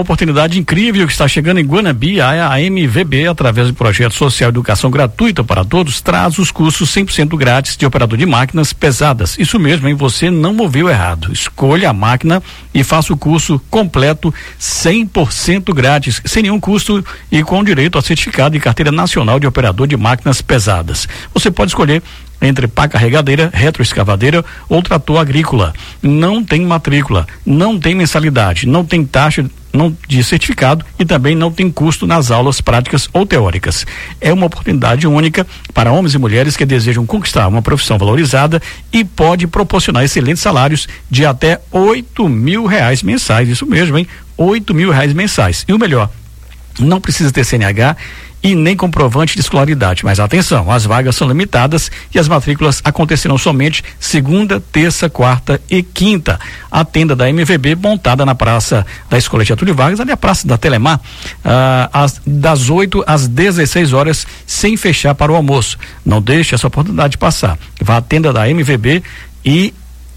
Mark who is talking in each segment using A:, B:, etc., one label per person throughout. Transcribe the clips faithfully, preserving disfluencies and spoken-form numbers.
A: Oportunidade incrível que está chegando em Guanambi. A M V B, através do projeto social Educação Gratuita para Todos, traz os cursos cem por cento grátis de operador de máquinas pesadas. Isso mesmo, hein? Você não ouviu errado. Escolha a máquina e faça o curso completo cem por cento grátis, sem nenhum custo e com direito a certificado e carteira nacional de operador de máquinas pesadas. Você pode escolher entre pá carregadeira, retroescavadeira ou trator agrícola. Não tem matrícula, não tem mensalidade, não tem taxa não de certificado e também não tem custo nas aulas práticas ou teóricas. É uma oportunidade única para homens e mulheres que desejam conquistar uma profissão valorizada e pode proporcionar excelentes salários de até oito mil reais mensais. Isso mesmo, hein? Oito mil reais mensais. E o melhor, não precisa ter C N H e nem comprovante de escolaridade. Mas atenção, as vagas são limitadas e as matrículas acontecerão somente segunda, terça, quarta e quinta. A tenda da M V B, montada na praça da Escola Getúlio Vargas, ali a praça da Telemar, ah, as, das oito às dezesseis horas, sem fechar para o almoço. Não deixe essa oportunidade passar. Vá à tenda da M V B e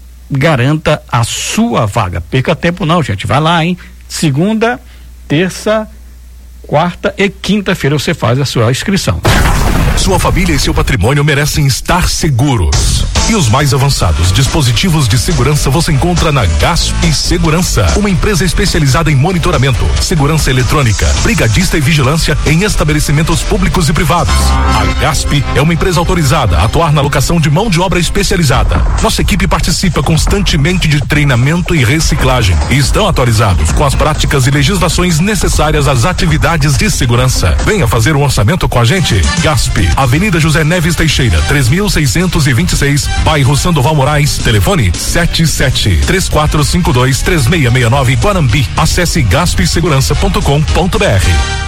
A: garanta a sua vaga. Perca tempo não, gente. Vai lá, hein? Segunda, terça, quarta e quinta-feira você faz a sua inscrição.
B: Sua família e seu patrimônio merecem estar seguros. E os mais avançados dispositivos de segurança você encontra na Gasp Segurança, uma empresa especializada em monitoramento, segurança eletrônica, brigadista e vigilância em estabelecimentos públicos e privados. A Gasp é uma empresa autorizada a atuar na locação de mão de obra especializada. Nossa equipe participa constantemente de treinamento e reciclagem e estão atualizados com as práticas e legislações necessárias às atividades de segurança. Venha fazer um orçamento com a gente. Gasp, Avenida José Neves Teixeira, três mil seiscentos e vinte e seis, bairro Sandoval Moraes, telefone sete sete três quatro cinco dois três seis seis nove, Guanambi. Acesse gasp segurança ponto com ponto b r.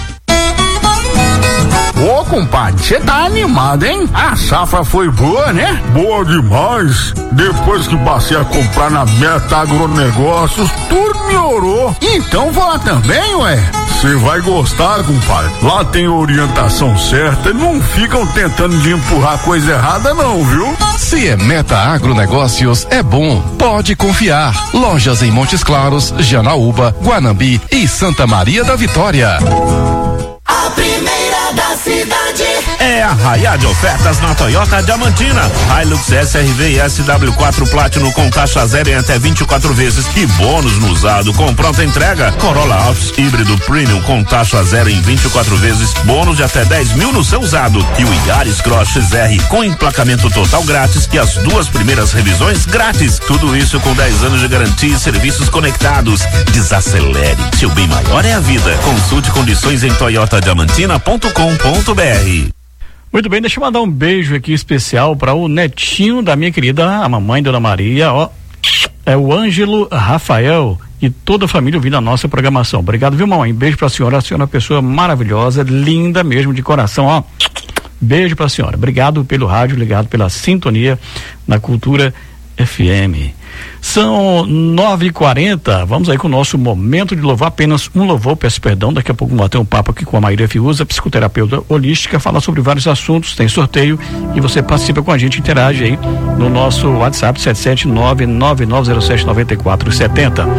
C: Ô, compadre, você tá animado, hein? A safra foi boa, né?
D: Boa demais. Depois que passei a comprar na Meta Agronegócios, tudo melhorou.
C: Então vou lá também, ué.
D: Você vai gostar, compadre. Lá tem orientação certa e não ficam tentando de empurrar coisa errada não, viu?
E: Se é Meta Agronegócios, é bom. Pode confiar. Lojas em Montes Claros, Janaúba, Guanambi e Santa Maria da Vitória.
F: A primeira da cidade
G: é a arraiá de ofertas na Toyota Diamantina. Hilux S R V e S W quatro Platinum com taxa zero em até vinte e quatro vezes e bônus no usado com pronta entrega. Corolla Altis híbrido Premium com taxa zero em vinte e quatro vezes, bônus de até dez mil no seu usado. E o Yaris Cross X R com emplacamento total grátis e as duas primeiras revisões grátis. Tudo isso com dez anos de garantia e serviços conectados. Desacelere, seu bem maior é a vida. Consulte condições em toyota diamantina ponto com ponto b r.
A: Muito bem, deixa eu mandar um beijo aqui especial para o netinho da minha querida, a mamãe Dona Maria, ó, é o Ângelo Rafael e toda a família ouvindo a nossa programação. Obrigado, viu, mamãe? Beijo pra senhora, a senhora é uma pessoa maravilhosa, linda mesmo, de coração, ó. Beijo pra senhora. Obrigado pelo rádio, obrigado pela sintonia na Cultura F M. São nove e quarenta, vamos aí com o nosso momento de louvor, apenas um louvor, peço perdão, daqui a pouco vamos bater um papo aqui com a Maíra Fiuza, psicoterapeuta holística, fala sobre vários assuntos, tem sorteio e você participa com a gente, interage aí no nosso WhatsApp sete sete nove nove nove zero sete nove quatro sete zero.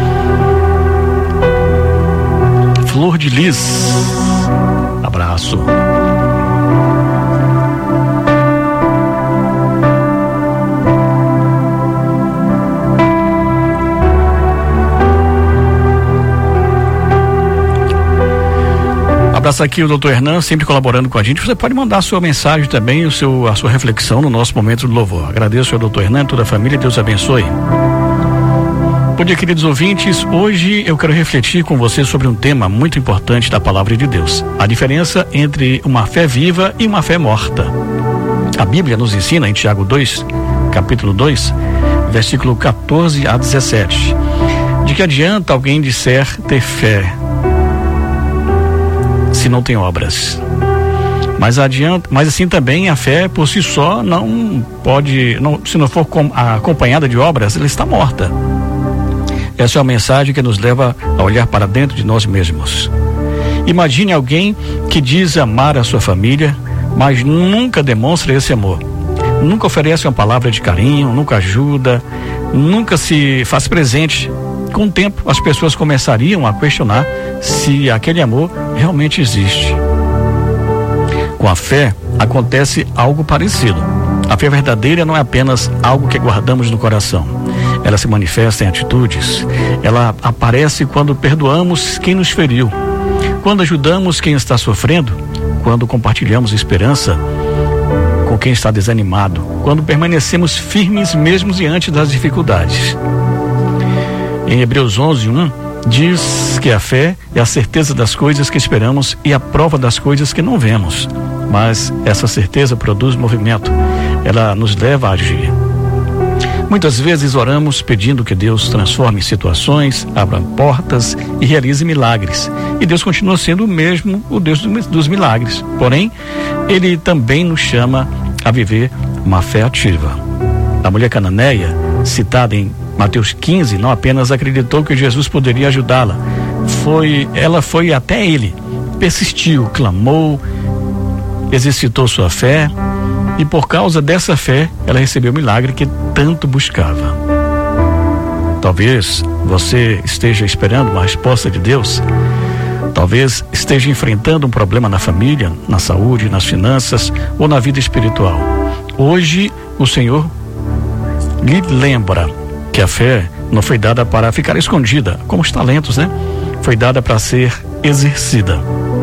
A: Flor de Lis, abraço. Abraço aqui o doutor Hernan, sempre colaborando com a gente. Você pode mandar a sua mensagem também, o seu, a sua reflexão no nosso momento de louvor. Agradeço ao doutor Hernan, toda a família, Deus abençoe. Bom dia, queridos ouvintes. Hoje eu quero refletir com você sobre um tema muito importante da palavra de Deus. A diferença entre uma fé viva e uma fé morta. A Bíblia nos ensina em Tiago dois, capítulo dois, versículo quatorze a dezessete. De que adianta alguém disser ter fé se não tem obras? Mas adianta, mas assim também a fé por si só não pode, não, se não for com, acompanhada de obras, ela está morta. Essa é uma mensagem que nos leva a olhar para dentro de nós mesmos. Imagine alguém que diz amar a sua família, mas nunca demonstra esse amor. Nunca oferece uma palavra de carinho, nunca ajuda, nunca se faz presente Com o tempo, as pessoas começariam a questionar se aquele amor realmente existe. Com a fé, acontece algo parecido. A fé verdadeira não é apenas algo que guardamos no coração. Ela se manifesta em atitudes. Ela aparece quando perdoamos quem nos feriu, quando ajudamos quem está sofrendo, quando compartilhamos esperança com quem está desanimado, quando permanecemos firmes mesmo diante das dificuldades. Em Hebreus onze, um, diz que a fé é a certeza das coisas que esperamos e a prova das coisas que não vemos. Mas essa certeza produz movimento. Ela nos leva a agir. Muitas vezes oramos pedindo que Deus transforme situações, abra portas e realize milagres. E Deus continua sendo o mesmo, o Deus dos milagres. Porém, Ele também nos chama a viver uma fé ativa. A mulher cananeia, citada em Mateus quinze, não apenas acreditou que Jesus poderia ajudá-la, foi, ela foi até Ele, persistiu, clamou, exercitou sua fé, e por causa dessa fé, ela recebeu o milagre que tanto buscava. Talvez você esteja esperando uma resposta de Deus. Talvez esteja enfrentando um problema na família, na saúde, nas finanças ou na vida espiritual. Hoje, o Senhor lhe lembra que a fé não foi dada para ficar escondida, como os talentos, né? Foi dada para ser exercida.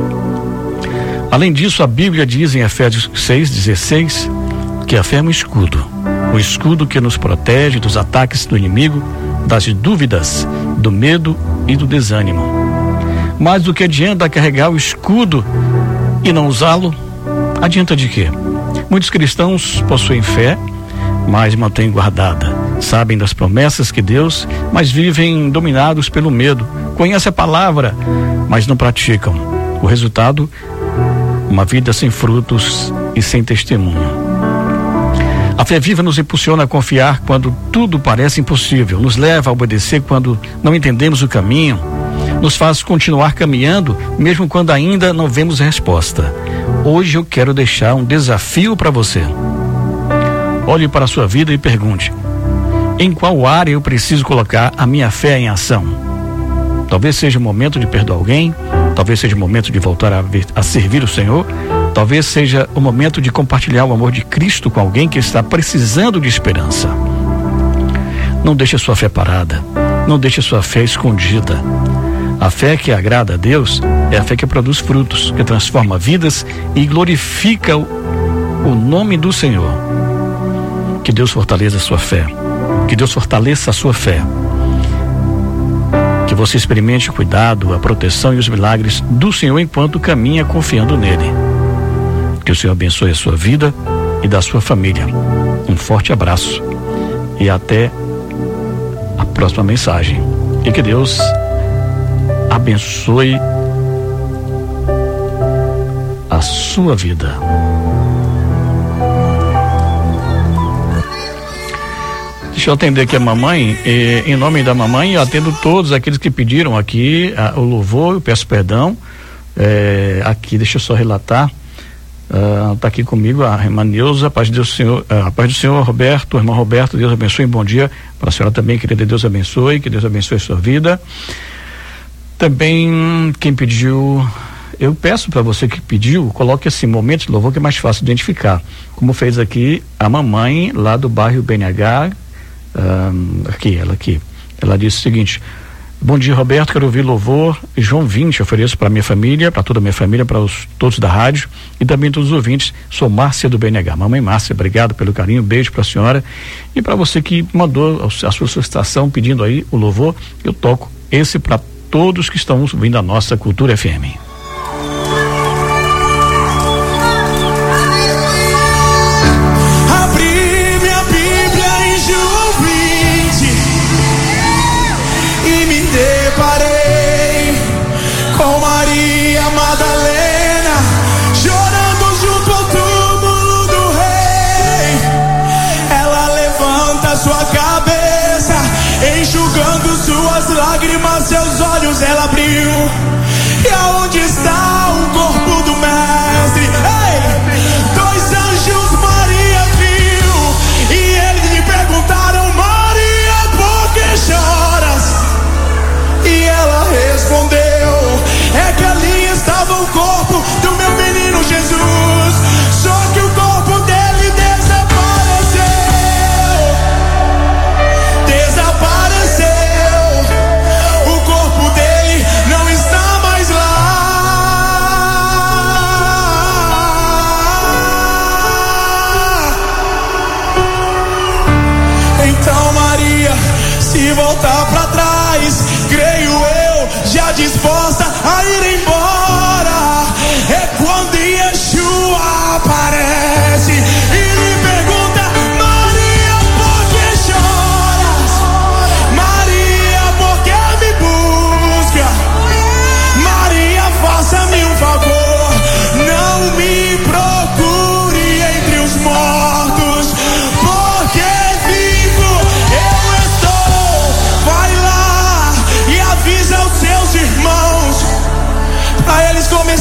A: Além disso, a Bíblia diz em Efésios seis, dezesseis, que a fé é um escudo. Um escudo que nos protege dos ataques do inimigo, das dúvidas, do medo e do desânimo. Mas do que adianta carregar o escudo e não usá-lo? Adianta de quê? Muitos cristãos possuem fé, mas mantêm guardada. Sabem das promessas que Deus, mas vivem dominados pelo medo. Conhecem a palavra, mas não praticam. O resultado, uma vida sem frutos e sem testemunho. A fé viva nos impulsiona a confiar quando tudo parece impossível, nos leva a obedecer quando não entendemos o caminho, nos faz continuar caminhando mesmo quando ainda não vemos resposta. Hoje eu quero deixar um desafio para você. Olhe para a sua vida e pergunte: em qual área eu preciso colocar a minha fé em ação? Talvez seja o momento de perdoar alguém, talvez seja o momento de voltar a, ver, a servir o Senhor, talvez seja o momento de compartilhar o amor de Cristo com alguém que está precisando de esperança. Não deixe a sua fé parada, não deixe a sua fé escondida. A fé que agrada a Deus é a fé que produz frutos, que transforma vidas e glorifica o, o nome do Senhor. Que Deus fortaleça a sua fé, que Deus fortaleça a sua fé. Que você experimente o cuidado, a proteção e os milagres do Senhor enquanto caminha confiando nele. Que o Senhor abençoe a sua vida e da sua família. Um forte abraço e até a próxima mensagem. E que Deus abençoe a sua vida. Deixa eu atender aqui a mamãe, e, em nome da mamãe, eu atendo todos aqueles que pediram aqui a, o louvor, eu peço perdão. É, aqui, deixa eu só relatar. Está uh, aqui comigo a irmã Neuza, a paz de Deus, Senhor, uh, a paz do Senhor, Roberto, irmão Roberto, Deus abençoe, bom dia para a senhora também, querida, Deus abençoe, que Deus abençoe a sua vida. Também quem pediu, eu peço para você que pediu, coloque esse momento de louvor que é mais fácil de identificar, como fez aqui a mamãe lá do bairro B N H, um, aqui, ela aqui, ela disse o seguinte: bom dia, Roberto, quero ouvir louvor João vinte, ofereço para minha família, para toda a minha família, para os todos da rádio e também todos os ouvintes. Sou Márcia do B N H. Mamãe Márcia, obrigado pelo carinho, beijo para a senhora e para você que mandou a sua solicitação pedindo aí o louvor, eu toco esse para todos que estão ouvindo a nossa Cultura F M.
H: Lágrimas, seus olhos ela abriu. E aonde está o corpo do mestre? Ei! Dois anjos Maria viu, e eles lhe perguntaram: Maria, por que choras?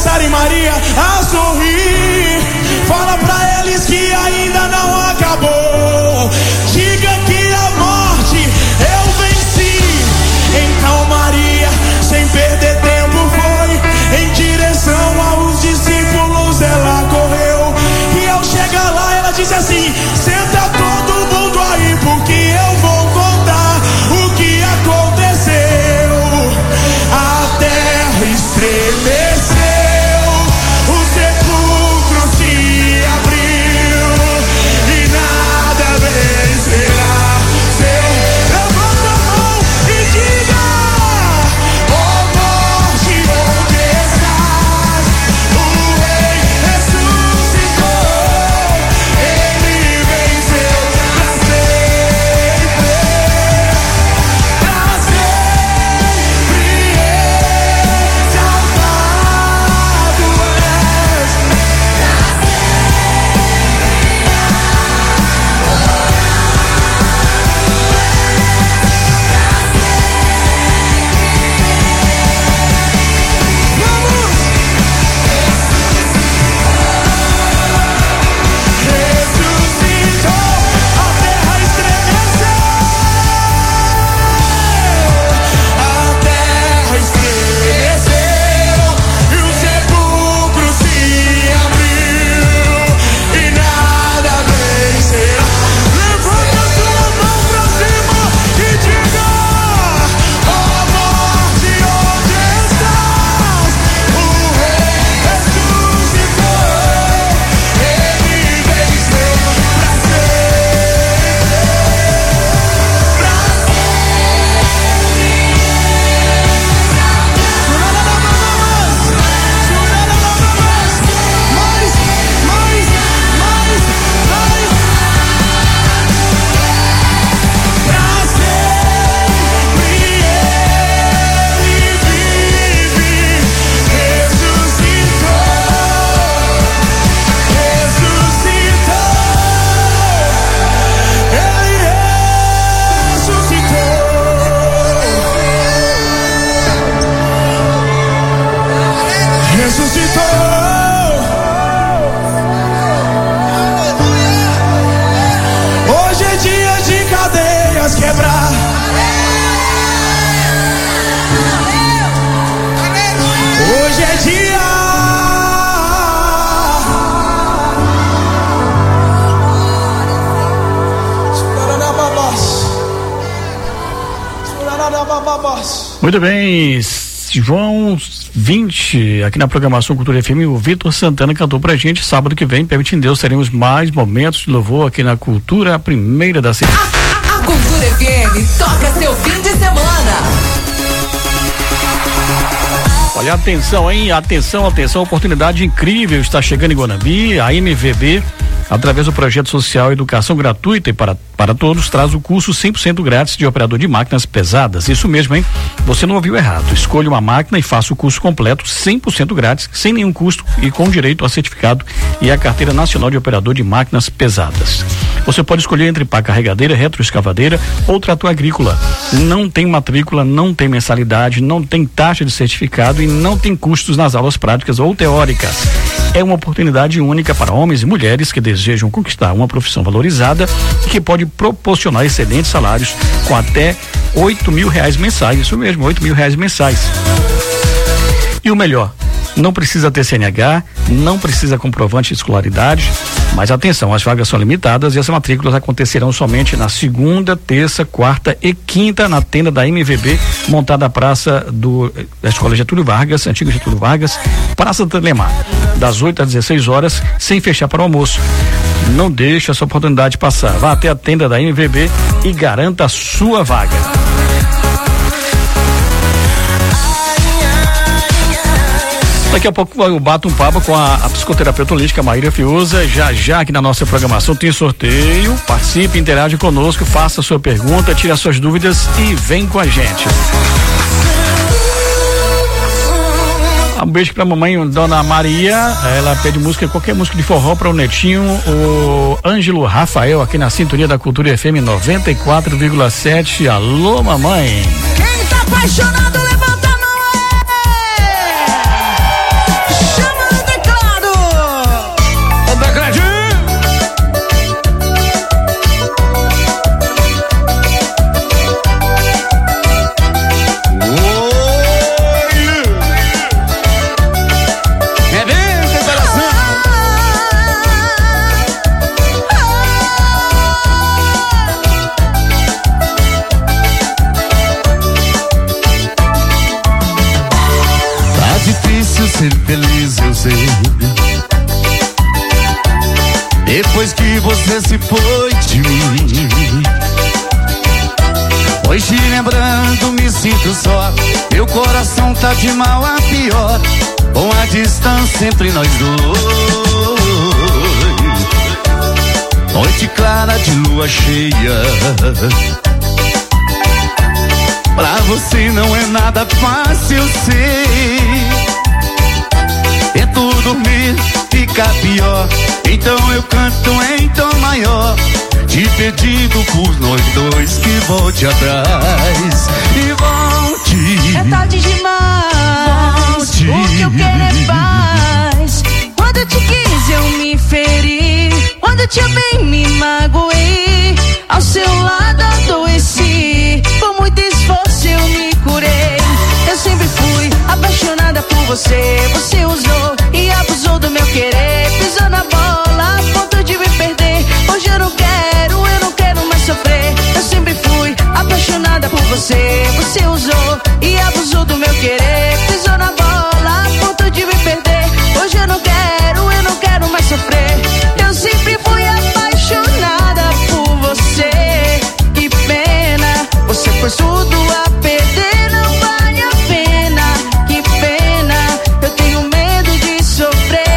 H: começarem, Maria, a sorrir. Fala pra eles que ainda não acabou. Diga que a morte eu venci. Então Maria, sem perder tempo, foi em direção aos discípulos. Ela correu e ao chegar lá ela disse assim: senta todo mundo aí, porque eu vou contar o que aconteceu. A terra estremeceu, o sepulcro se abriu e nada vencerá. Levanta a mão e diga: ó morte, onde estás? O rei ressuscitou, ele venceu pra sempre, pra sempre exaltado és. Ressuscitou, a terra estremeceu, a terra estremeceu e o sepulcro se abriu e nada vencerá. Levanta a tua mão pra cima e diga: ó morte, onde estás? O rei ressuscitou, ele venceu pra sempre, pra mais, mais, mais, mais, pra sempre ele vive, ressuscitou, ressuscitou, ele ressuscitou. Ressuscitou. Hoje é dia de cadeias quebrar. Hoje é dia.
A: Muito bem, João vinte, aqui na programação Cultura F M, o Vitor Santana cantou pra gente. Sábado que vem, permitindo Deus, teremos mais momentos de louvor aqui na Cultura, a primeira da cidade.
I: A Cultura F M toca seu fim de semana.
A: Olha, atenção, hein? Atenção, atenção, oportunidade incrível está chegando em Guanambi. A M V B, através do projeto social Educação Gratuita e para, para Todos, traz o curso cem por cento grátis de operador de máquinas pesadas. Isso mesmo, hein? Você não ouviu errado. Escolha uma máquina e faça o curso completo, cem por cento grátis, sem nenhum custo e com direito a certificado e a carteira nacional de operador de máquinas pesadas. Você pode escolher entre pá carregadeira, retroescavadeira ou trator agrícola. Não tem matrícula, não tem mensalidade, não tem taxa de certificado e não tem custos nas aulas práticas ou teóricas. É uma oportunidade única para homens e mulheres que desejam conquistar uma profissão valorizada e que pode proporcionar excelentes salários com até oito mil reais mensais. Isso mesmo, oito mil reais mensais. E o melhor, não precisa ter C N H, não precisa comprovante de escolaridade, mas atenção, as vagas são limitadas e as matrículas acontecerão somente na segunda, terça, quarta e quinta na tenda da M V B, montada na praça do, da Escola Getúlio Vargas, antigo Getúlio Vargas, Praça Telemar, das oito às dezesseis horas, sem fechar para o almoço. Não deixe essa oportunidade passar. Vá até a tenda da M V B e garanta a sua vaga. Daqui a pouco eu bato um papo com a, a psicoterapeuta holística Maíra Fiuza. Já já aqui na nossa programação tem sorteio. Participe, interage conosco, faça a sua pergunta, tire as suas dúvidas e vem com a gente. Um beijo pra mamãe, Dona Maria. Ela pede música, qualquer música de forró para o netinho, o Ângelo Rafael, aqui na sintonia da Cultura F M noventa e quatro vírgula sete. Alô, mamãe. Quem tá apaixonado, levanta a mão.
J: difícil ser feliz, eu sei. Depois que você se foi de mim, hoje lembrando me sinto só. Meu coração tá de mal a pior, com a distância entre nós dois. Noite clara de lua cheia, pra você não é nada fácil, eu sei. Tento dormir, fica pior, então eu canto em tom maior, te pedindo por nós dois que volte atrás e volte.
K: É tarde demais, volte. O que eu quero é paz. Quando eu te quis eu me feri, quando eu te amei me magoei, ao seu lado adoeci, com muito esforço eu me curei. Eu sempre fui apaixonada por você, você usou e abusou do meu querer, pisou na bola a ponto de me perder. Hoje eu não quero, eu não quero mais sofrer. Eu sempre fui apaixonada por você, você usou e abusou do meu querer, pisou na bola a ponto de me perder. Hoje eu não quero, eu não quero mais sofrer. Eu sempre fui apaixonada por você, que pena, você pôs tudo a perder, não vale a pena, que pena, eu tenho medo de sofrer.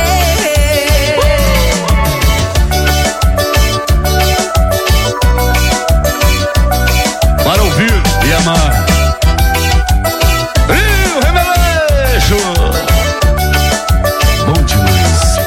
J: Para ouvir e amar, Rio Remelejo, bom demais.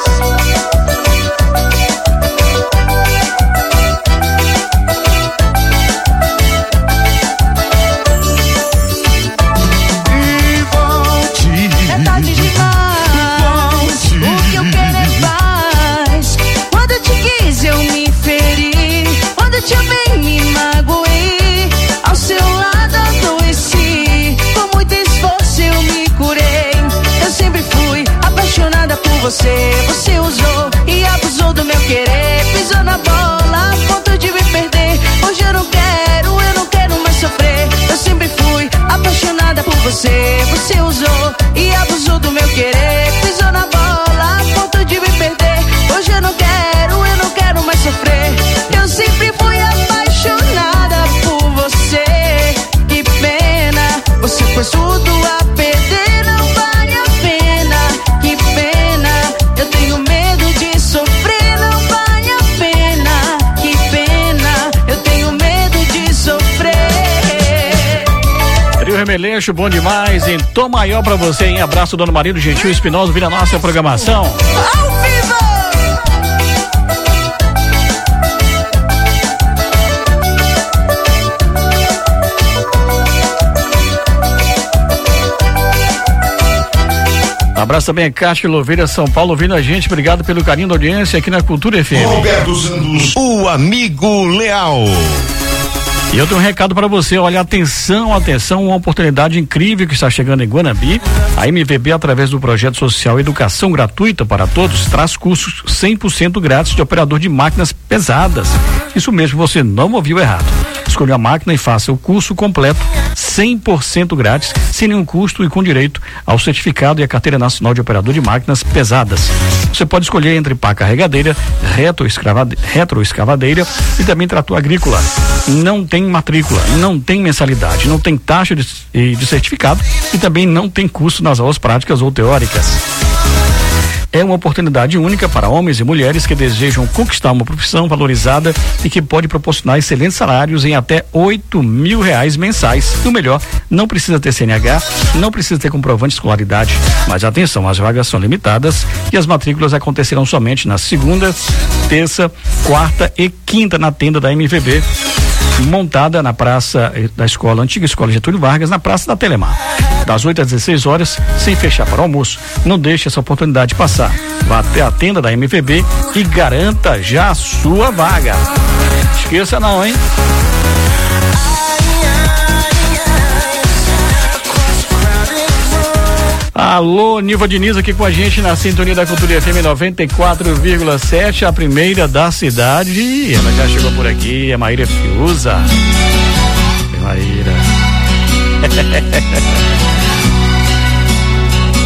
J: E volte.
K: É tarde demais, o que eu quero é paz. Quando eu te quis eu me feri, quando eu te amei me magoei, ao seu lado adoeci, com muito esforço eu me curei. Eu sempre fui apaixonada por você, você usou e abusou do meu querer, pisou na bola a ponto de me perder. Hoje eu não quero, eu não quero mais sofrer. Eu sempre fui apaixonada por você, você usou e abusou do meu querer, pisou na bola a ponto de me perder. Hoje eu não quero, eu não quero mais sofrer. Eu sempre fui apaixonada por você, que pena, você pôs tudo a perder, não vale a pena, que pena, eu tenho medo de sofrer, não vale a pena, que pena, eu tenho medo de sofrer.
A: Trio Remeleixo, bom demais, em tom maior pra você, hein? Abraço, Dona Maria do Gentil Espinosa, vira nossa programação.
K: Ao vivo!
A: Abraço também a Cássio Louveira, São Paulo, ouvindo a gente. Obrigado pelo carinho da audiência aqui na Cultura F M.
B: Roberto Santos, o amigo leal.
A: E eu tenho um recado para você, olha, atenção, atenção, uma oportunidade incrível que está chegando em Guanambi. A M V B, através do projeto social Educação Gratuita para Todos, traz cursos cem por cento grátis de operador de máquinas pesadas. Isso mesmo, você não ouviu errado. Escolha a máquina e faça o curso completo, cem por cento grátis, sem nenhum custo e com direito ao certificado e a carteira nacional de operador de máquinas pesadas. Você pode escolher entre pá carregadeira, retroescavadeira e também trator agrícola. Não tem matrícula, não tem mensalidade, não tem taxa de, de certificado e também não tem custo nas aulas práticas ou teóricas. É uma oportunidade única para homens e mulheres que desejam conquistar uma profissão valorizada e que pode proporcionar excelentes salários em até oito mil reais mensais. E o melhor, não precisa ter C N H, não precisa ter comprovante de escolaridade. Mas atenção, as vagas são limitadas e as matrículas acontecerão somente na segunda, terça, quarta e quinta na tenda da M V B, montada na praça da escola, antiga escola Getúlio Vargas, na praça da Telemar, das oito às dezesseis horas, sem fechar para o almoço. Não deixe essa oportunidade passar. Vá até a tenda da M V B e garanta já a sua vaga. Esqueça não, hein? Alô, Nilva Diniz aqui com a gente na sintonia da Cultura F M noventa e quatro vírgula sete, a primeira da cidade. Ela já chegou por aqui, a Maíra Fiuza. Maíra.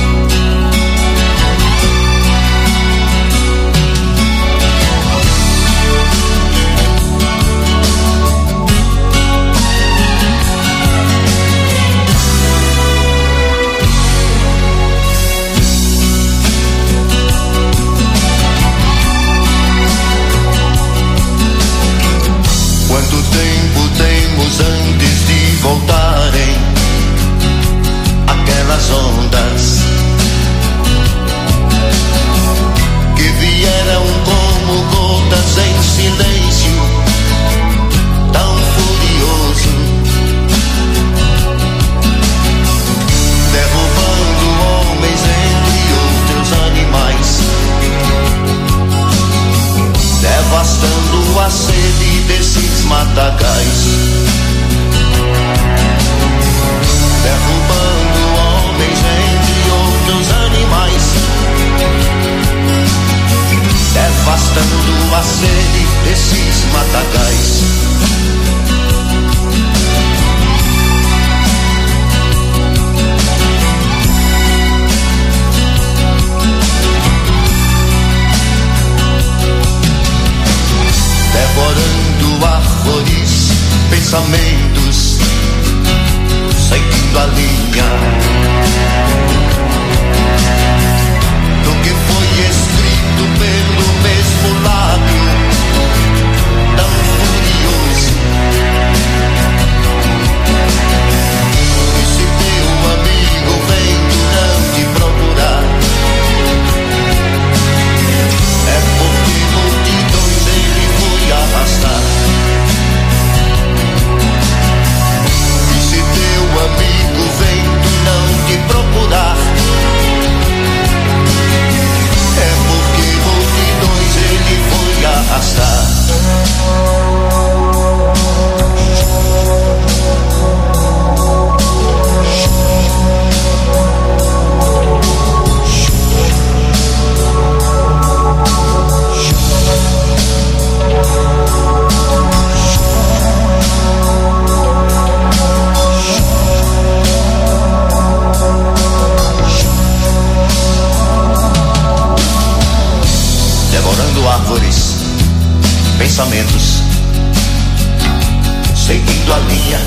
L: pensamentos, seguindo a linha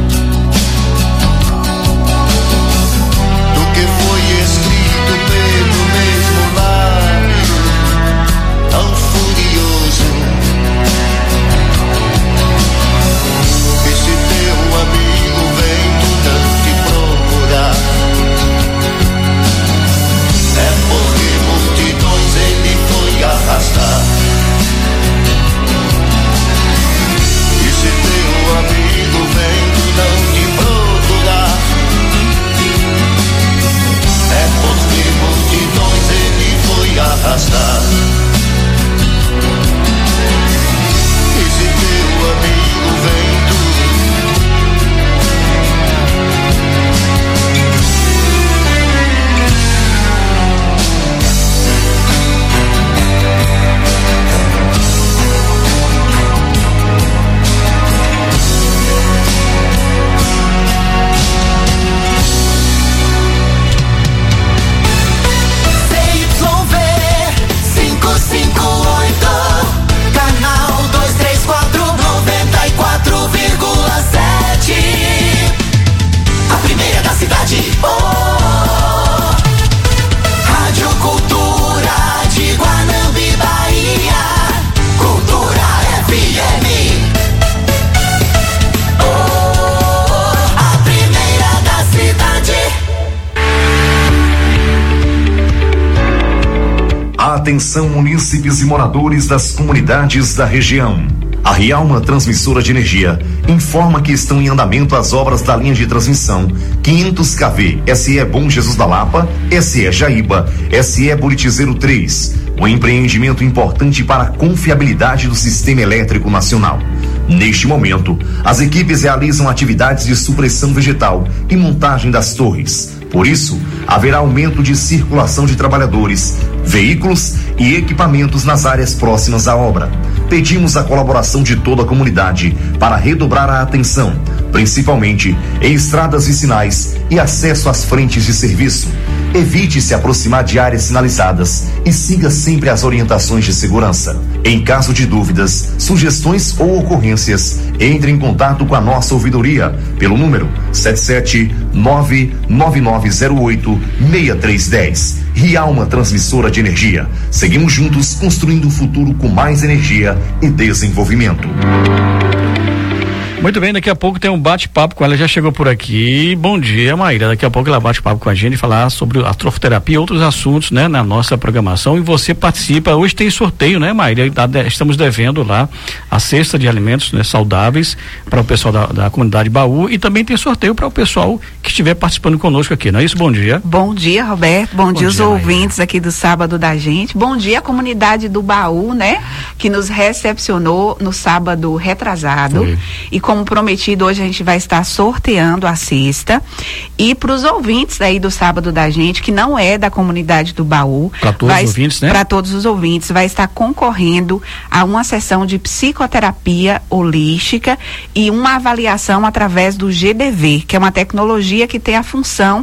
L: do que foi escrito pelo mesmo lábio, tão furioso. Esse teu amigo vem tu não te procurar, é porque multidões ele foi arrastar. Esse teu amigo vem tu não te procurar, é porque multidões ele foi arrastar. Esse teu amigo vem tu.
M: Atenção, munícipes e moradores das comunidades da região. A Rialma Transmissora de Energia informa que estão em andamento as obras da linha de transmissão quinhentos quilovolts S E Bom Jesus da Lapa, S E Jaíba, S E Buritizeiro três, um empreendimento importante para a confiabilidade do sistema elétrico nacional. Neste momento, as equipes realizam atividades de supressão vegetal e montagem das torres. Por isso, haverá aumento de circulação de trabalhadores, veículos e equipamentos nas áreas próximas à obra. Pedimos a colaboração de toda a comunidade para redobrar a atenção, principalmente em estradas vicinais e acesso às frentes de serviço. Evite se aproximar de áreas sinalizadas e siga sempre as orientações de segurança. Em caso de dúvidas, sugestões ou ocorrências, entre em contato com a nossa ouvidoria pelo número sete sete nove nove nove zero oito seis três um zero. Rialma Transmissora de Energia. Seguimos juntos construindo um futuro com mais energia e desenvolvimento.
A: Muito bem, daqui a pouco tem um bate-papo com ela, já chegou por aqui. Bom dia, Maíra. Daqui a pouco ela bate-papo com a gente e falar sobre a trofoterapia e outros assuntos, né, na nossa programação. E você participa. Hoje tem sorteio, né, Maíra? Estamos devendo lá a cesta de alimentos, né, saudáveis para o pessoal da, da comunidade Baú, e também tem sorteio para o pessoal que estiver participando conosco aqui, não é isso? Bom dia.
N: Bom dia, Roberto. Bom, Bom dia, dia os ouvintes aqui do Sábado da Gente. Bom dia, a comunidade do Baú, né, que nos recepcionou no sábado retrasado. Foi. E como prometido, hoje a gente vai estar sorteando a cesta. E para os ouvintes aí do Sábado da Gente, que não é da comunidade do Baú,
A: para todos vai, os ouvintes, né?
N: Para todos os ouvintes, vai estar concorrendo a uma sessão de psicoterapia holística e uma avaliação através do G D V, que é uma tecnologia que tem a função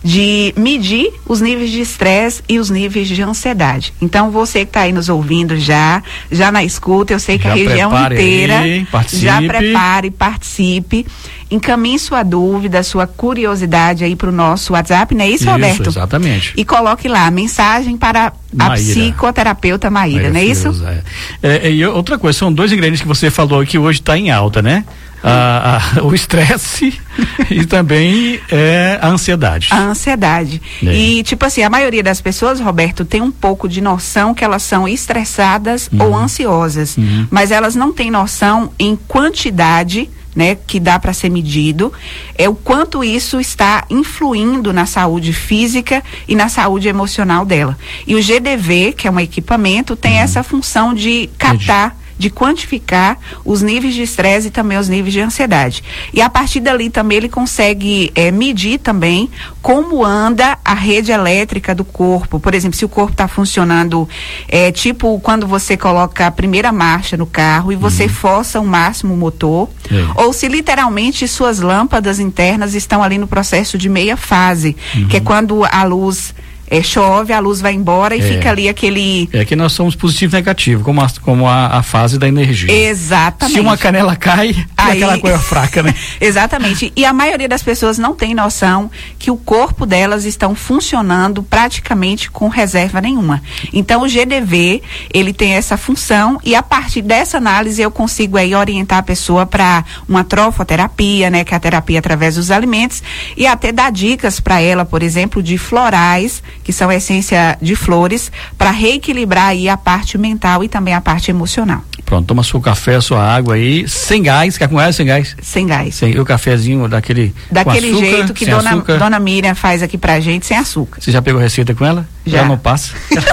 N: de medir os níveis de estresse e os níveis de ansiedade. Então, você que está aí nos ouvindo já, já na escuta, eu sei que já a região inteira
A: aí,
N: já prepare, participe, encaminhe sua dúvida, sua curiosidade aí para o nosso WhatsApp, não é isso, isso, Roberto?
A: Exatamente.
N: E coloque lá a mensagem para a Maíra. Psicoterapeuta Maíra, Maíra, não é isso?
A: É. É, e outra coisa, são dois ingredientes que você falou que hoje está em alta, né? Ah, ah, o estresse e também é, a ansiedade.
N: A ansiedade. É. E, tipo assim, a maioria das pessoas, Roberto, tem um pouco de noção que elas são estressadas uhum. ou ansiosas, uhum. mas elas não têm noção em quantidade, né, que dá para ser medido, é o quanto isso está influindo na saúde física e na saúde emocional dela. E o G D V, que é um equipamento, tem uhum. essa função de captar, de quantificar os níveis de estresse e também os níveis de ansiedade. E a partir dali também ele consegue é, medir também como anda a rede elétrica do corpo. Por exemplo, se o corpo está funcionando, é, tipo quando você coloca a primeira marcha no carro e você uhum. força ao máximo o motor, é. ou se literalmente suas lâmpadas internas estão ali no processo de meia fase, uhum. que é quando a luz é, chove, a luz vai embora e
A: É.
N: fica ali aquele...
A: É que nós somos positivo e negativo, como a, como a, a fase da energia.
N: Exatamente.
A: Se uma canela cai, fica
N: Aí-
A: aquela coisa fraca, né?
N: Exatamente. E a maioria das pessoas não tem noção que o corpo delas estão funcionando praticamente com reserva nenhuma. Então o G D V, ele tem essa função e a partir dessa análise eu consigo aí orientar a pessoa para uma trofoterapia, né, que é a terapia através dos alimentos, e até dar dicas para ela, por exemplo, de florais, que são a essência de flores, para reequilibrar aí a parte mental e também a parte emocional.
A: Pronto, toma seu café, sua água aí, sem gás, quer com gás ou sem gás?
N: Sem gás.
A: Sem, e o cafezinho daquele
N: Daquele
A: com açúcar,
N: jeito que
A: sem
N: dona,
A: açúcar.
N: dona Miriam faz aqui pra gente, sem açúcar.
A: Você já pegou receita com ela?
N: Já.
A: Ela não passa?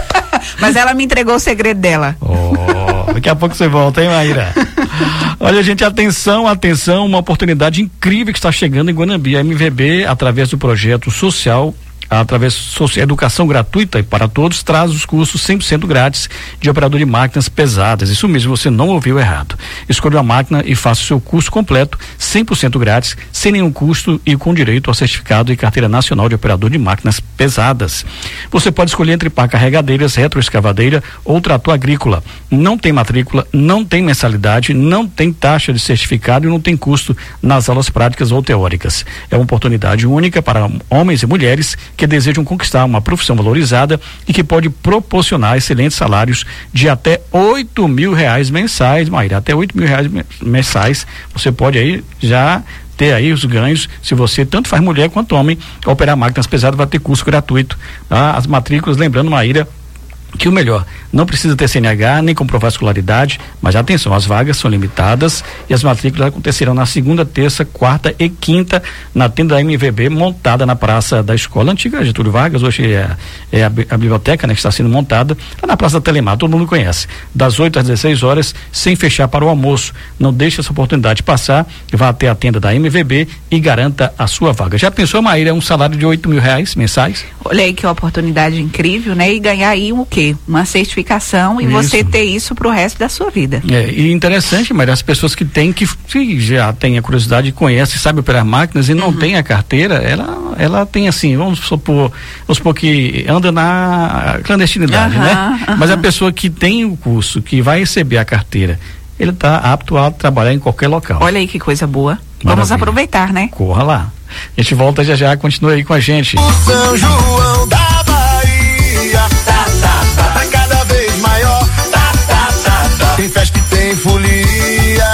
N: Mas ela me entregou o segredo dela.
A: Oh, daqui a pouco você volta, hein, Maíra? Olha, gente, atenção, atenção, uma oportunidade incrível que está chegando em Guanambi. A M V B, através do projeto social, através de educação gratuita e para todos, traz os cursos cem por cento grátis de operador de máquinas pesadas. Isso mesmo, você não ouviu errado. Escolha a máquina e faça o seu curso completo, cem por cento grátis, sem nenhum custo e com direito ao certificado e carteira nacional de operador de máquinas pesadas. Você pode escolher entre pá carregadeiras, retroescavadeira ou trator agrícola. Não tem matrícula, não tem mensalidade, não tem taxa de certificado e não tem custo nas aulas práticas ou teóricas. É uma oportunidade única para homens e mulheres que desejam conquistar uma profissão valorizada e que pode proporcionar excelentes salários de até oito mil reais mensais, Maíra, até oito mil reais mensais. Você pode aí já ter aí os ganhos, se você tanto faz mulher quanto homem, operar máquinas pesadas vai ter curso gratuito, tá? As matrículas, lembrando, Maíra, que o melhor, não precisa ter C N H, nem comprovar escolaridade, mas atenção, as vagas são limitadas e as matrículas acontecerão na segunda, terça, quarta e quinta na tenda da M V B, montada na Praça da Escola Antiga Getúlio Vargas, hoje é, é a, a biblioteca, né, que está sendo montada, lá na Praça da Telemar, todo mundo conhece, das oito às dezesseis horas, sem fechar para o almoço. Não deixe essa oportunidade passar, vá até a tenda da M V B e garanta a sua vaga. Já pensou, Maíra, um salário de oito mil reais mensais?
N: Olha aí que oportunidade incrível, né? E ganhar aí um quê? Uma certificação e
A: Isso.
N: você ter isso pro resto da sua vida.
A: É, e interessante, mas as pessoas que têm, que, que já têm a curiosidade, conhecem, sabem operar máquinas e não
N: Uhum.
A: tem a carteira, ela, ela tem assim, vamos supor, vamos supor que anda na clandestinidade,
N: Aham,
A: né?
N: aham.
A: Mas a pessoa que tem o curso, que vai receber a carteira, ele está apto a trabalhar em qualquer local.
N: Olha aí que coisa boa. Vamos
A: Maravilha.
N: aproveitar, né?
A: Corra lá. A gente volta já já, continua aí com a gente.
L: São João da Bahia, tá, tá, tá, tá cada vez maior, tá, tá, tá, tá. Tem festa e tem folia,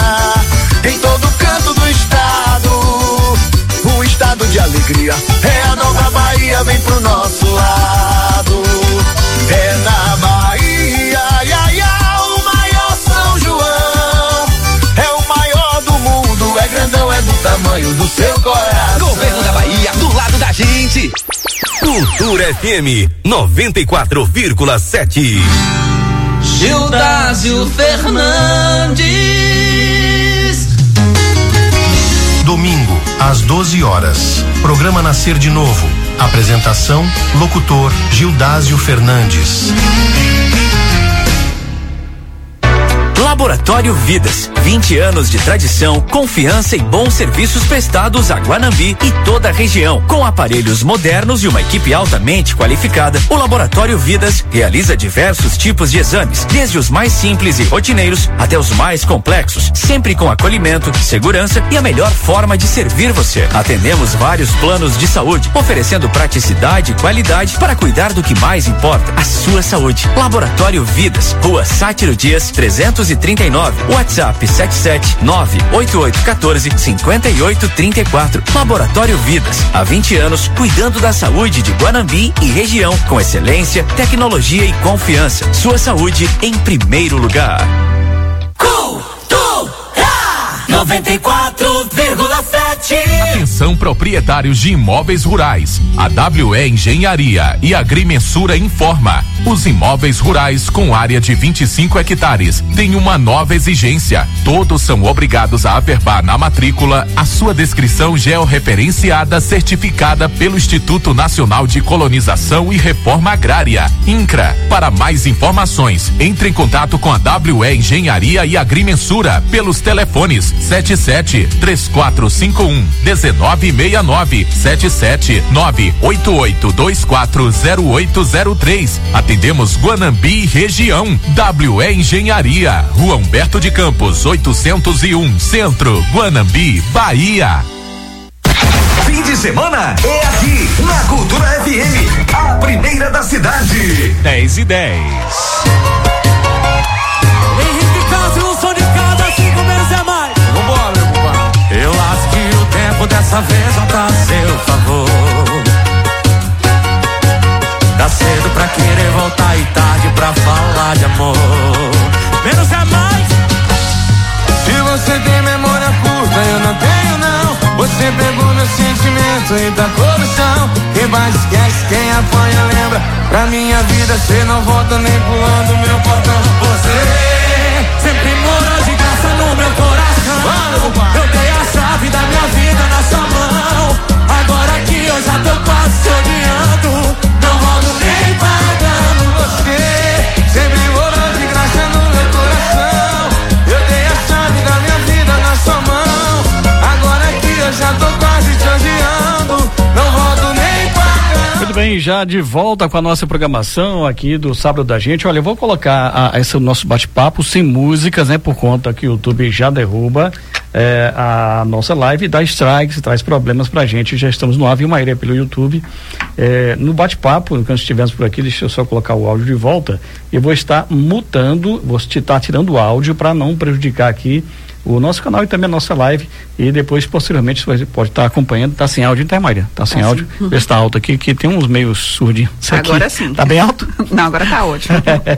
L: em todo canto do estado, um estado de alegria. É a nova Bahia, vem pro nosso lado. É na Bahia, ia, ia, o maior São João. É o maior do mundo, é grandão, é do tamanho do seu coração.
O: Governo da Bahia, do lado da gente. Cultura F M noventa e quatro vírgula sete.
P: Gildásio Fernandes.
Q: Domingo, às doze horas. Programa Nascer de Novo. Apresentação, locutor Gildásio Fernandes.
R: Laboratório Vidas, vinte anos de tradição, confiança e bons serviços prestados a Guanambi e toda a região. Com aparelhos modernos e uma equipe altamente qualificada, o Laboratório Vidas realiza diversos tipos de exames, desde os mais simples e rotineiros até os mais complexos, sempre com acolhimento, segurança e a melhor forma de servir você. Atendemos vários planos de saúde, oferecendo praticidade e qualidade para cuidar do que mais importa, a sua saúde. Laboratório Vidas, Rua Sátiro Dias, trezentos e trinta e nove, WhatsApp sete sete nove oito oito um quatro cinco oito três quatro. Laboratório Vidas, há vinte anos cuidando da saúde de Guanambi e região com excelência, tecnologia e confiança. Sua saúde em primeiro lugar.
P: noventa e quatro vírgula sete.
B: Atenção, proprietários de imóveis rurais. A W E Engenharia e Agrimensura informa. Os imóveis rurais com área de vinte e cinco hectares têm uma nova exigência. Todos são obrigados a averbar na matrícula a sua descrição georreferenciada certificada pelo Instituto Nacional de Colonização e Reforma Agrária, INCRA. Para mais informações, entre em contato com a W E Engenharia e Agrimensura pelos telefones sete sete três quatro cinco um dezenove sessenta e nove sete sete nove oito oito dois quatro zero oito zero três. Atendemos Guanambi região. W E Engenharia, Rua Humberto de Campos, oitocentos e um, Centro, Guanambi, Bahia.
O: Fim de semana é aqui na Cultura F M, a primeira da cidade.
B: dez e dez.
H: Henrique Castro, um som de cada, cinco menos é mais.
J: Vambora, meu compadre.
H: Eu acho que o tempo dessa vez não tá a seu favor. Tá cedo pra querer voltar e tarde pra falar de amor. Menos é mais.
J: Se você tem memória curta, eu não tenho não. Você pegou meu sentimento e tacou no chão. Quem mais esquece, quem apanha lembra. Pra minha vida cê não volta nem pulando meu portão.
H: Você sempre morou de graça no meu coração. Eu dei a chave da minha vida na sua mão. Agora que eu já tô quase te odiando, não volto nem pagando.
J: Você sempre morou de graça no meu coração. Eu dei a chave da minha vida na sua mão. Agora que eu já tô quase te odiando, não volto nem pagando.
A: Muito bem, já de volta com a nossa programação aqui do Sábado da Gente. Olha, eu vou colocar a, esse nosso bate-papo sem músicas, né? Por conta que o YouTube já derruba é, a nossa live, dá strikes, traz problemas pra gente. Já estamos no ar, viu, Maíra, pelo YouTube. É, no bate-papo, quando estivermos por aqui, deixa eu só colocar o áudio de volta. Eu vou estar mutando, vou estar tirando o áudio para não prejudicar aqui o nosso canal e também a nossa live, e depois posteriormente você pode estar acompanhando. Tá sem áudio, então, Maria? Tá sem tá áudio? Sim. Vê se tá alto aqui, que tem uns meios surdinhos.
N: Agora sim.
A: Tá bem alto?
N: Não, agora tá ótimo.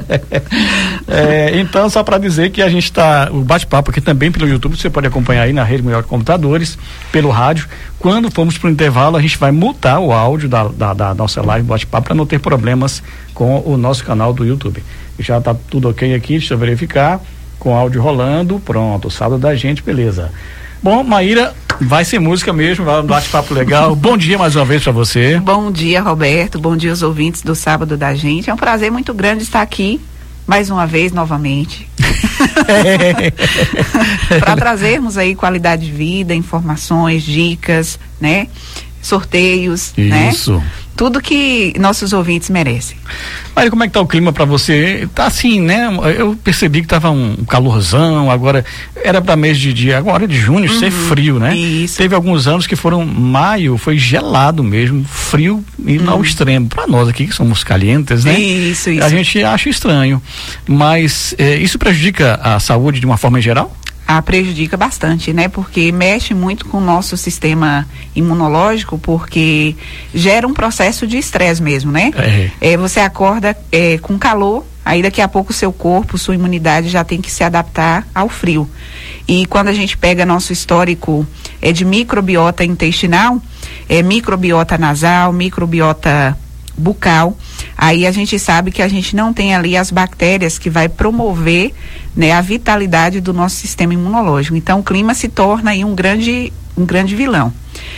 A: é, então, só para dizer que a gente tá, o bate-papo aqui também pelo YouTube, você pode acompanhar aí na Rede Melhor Computadores, pelo rádio. Quando formos pro intervalo, a gente vai mutar o áudio da, da, da nossa live bate-papo para não ter problemas com o nosso canal do YouTube. Já tá tudo ok aqui, deixa eu verificar. Com áudio rolando, pronto, Sábado da Gente, beleza. Bom, Maíra, vai ser música mesmo, vai um bate-papo legal. Bom dia mais uma vez para você.
N: Bom dia, Roberto, bom dia aos ouvintes do Sábado da Gente. É um prazer muito grande estar aqui, mais uma vez, novamente. Para trazermos aí qualidade de vida, informações, dicas, né? Sorteios,
A: Isso.
N: né? Tudo que nossos ouvintes merecem.
A: Maíra, como é que tá o clima para você? Tá assim, né? Eu percebi que tava um calorzão, agora era para mês de dia, agora de junho, uhum, ser frio, né?
N: Isso.
A: Teve alguns anos que foram maio, foi gelado mesmo, frio e uhum. ao extremo. Para nós aqui que somos calientes, né?
N: Isso, isso.
A: A gente acha estranho, mas eh, isso prejudica a saúde de uma forma geral?
N: Ah, prejudica bastante, né? Porque mexe muito com o nosso sistema imunológico, porque gera um processo de estresse mesmo, né? É. É, você acorda é, com calor, aí daqui a pouco o seu corpo, sua imunidade já tem que se adaptar ao frio. E quando a gente pega nosso histórico é, de microbiota intestinal, é, microbiota nasal, microbiota bucal, aí a gente sabe que a gente não tem ali as bactérias que vai promover, né, a vitalidade do nosso sistema imunológico. Então o clima se torna aí um grande, um grande vilão.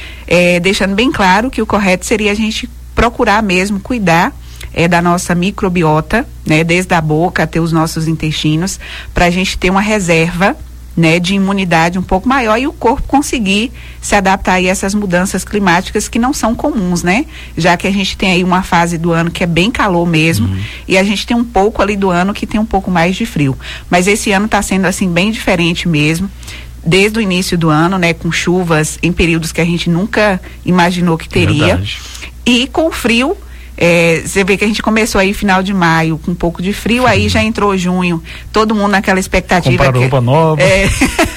N: É, deixando bem claro que o correto seria a gente procurar mesmo cuidar é, da nossa microbiota, né, desde a boca até os nossos intestinos, para a gente ter uma reserva, né, de imunidade um pouco maior e o corpo conseguir se adaptar a essas mudanças climáticas que não são comuns, né? Já que a gente tem aí uma fase do ano que é bem calor mesmo, uhum, e a gente tem um pouco ali do ano que tem um pouco mais de frio. Mas esse ano está sendo assim bem diferente mesmo, desde o início do ano, né, com chuvas em períodos que a gente nunca imaginou que teria.
A: Verdade.
N: E com frio. Você é, vê que a gente começou aí final de maio com um pouco de frio, Sim. aí já entrou junho, todo mundo naquela expectativa.
A: Comprar roupa nova.
N: É,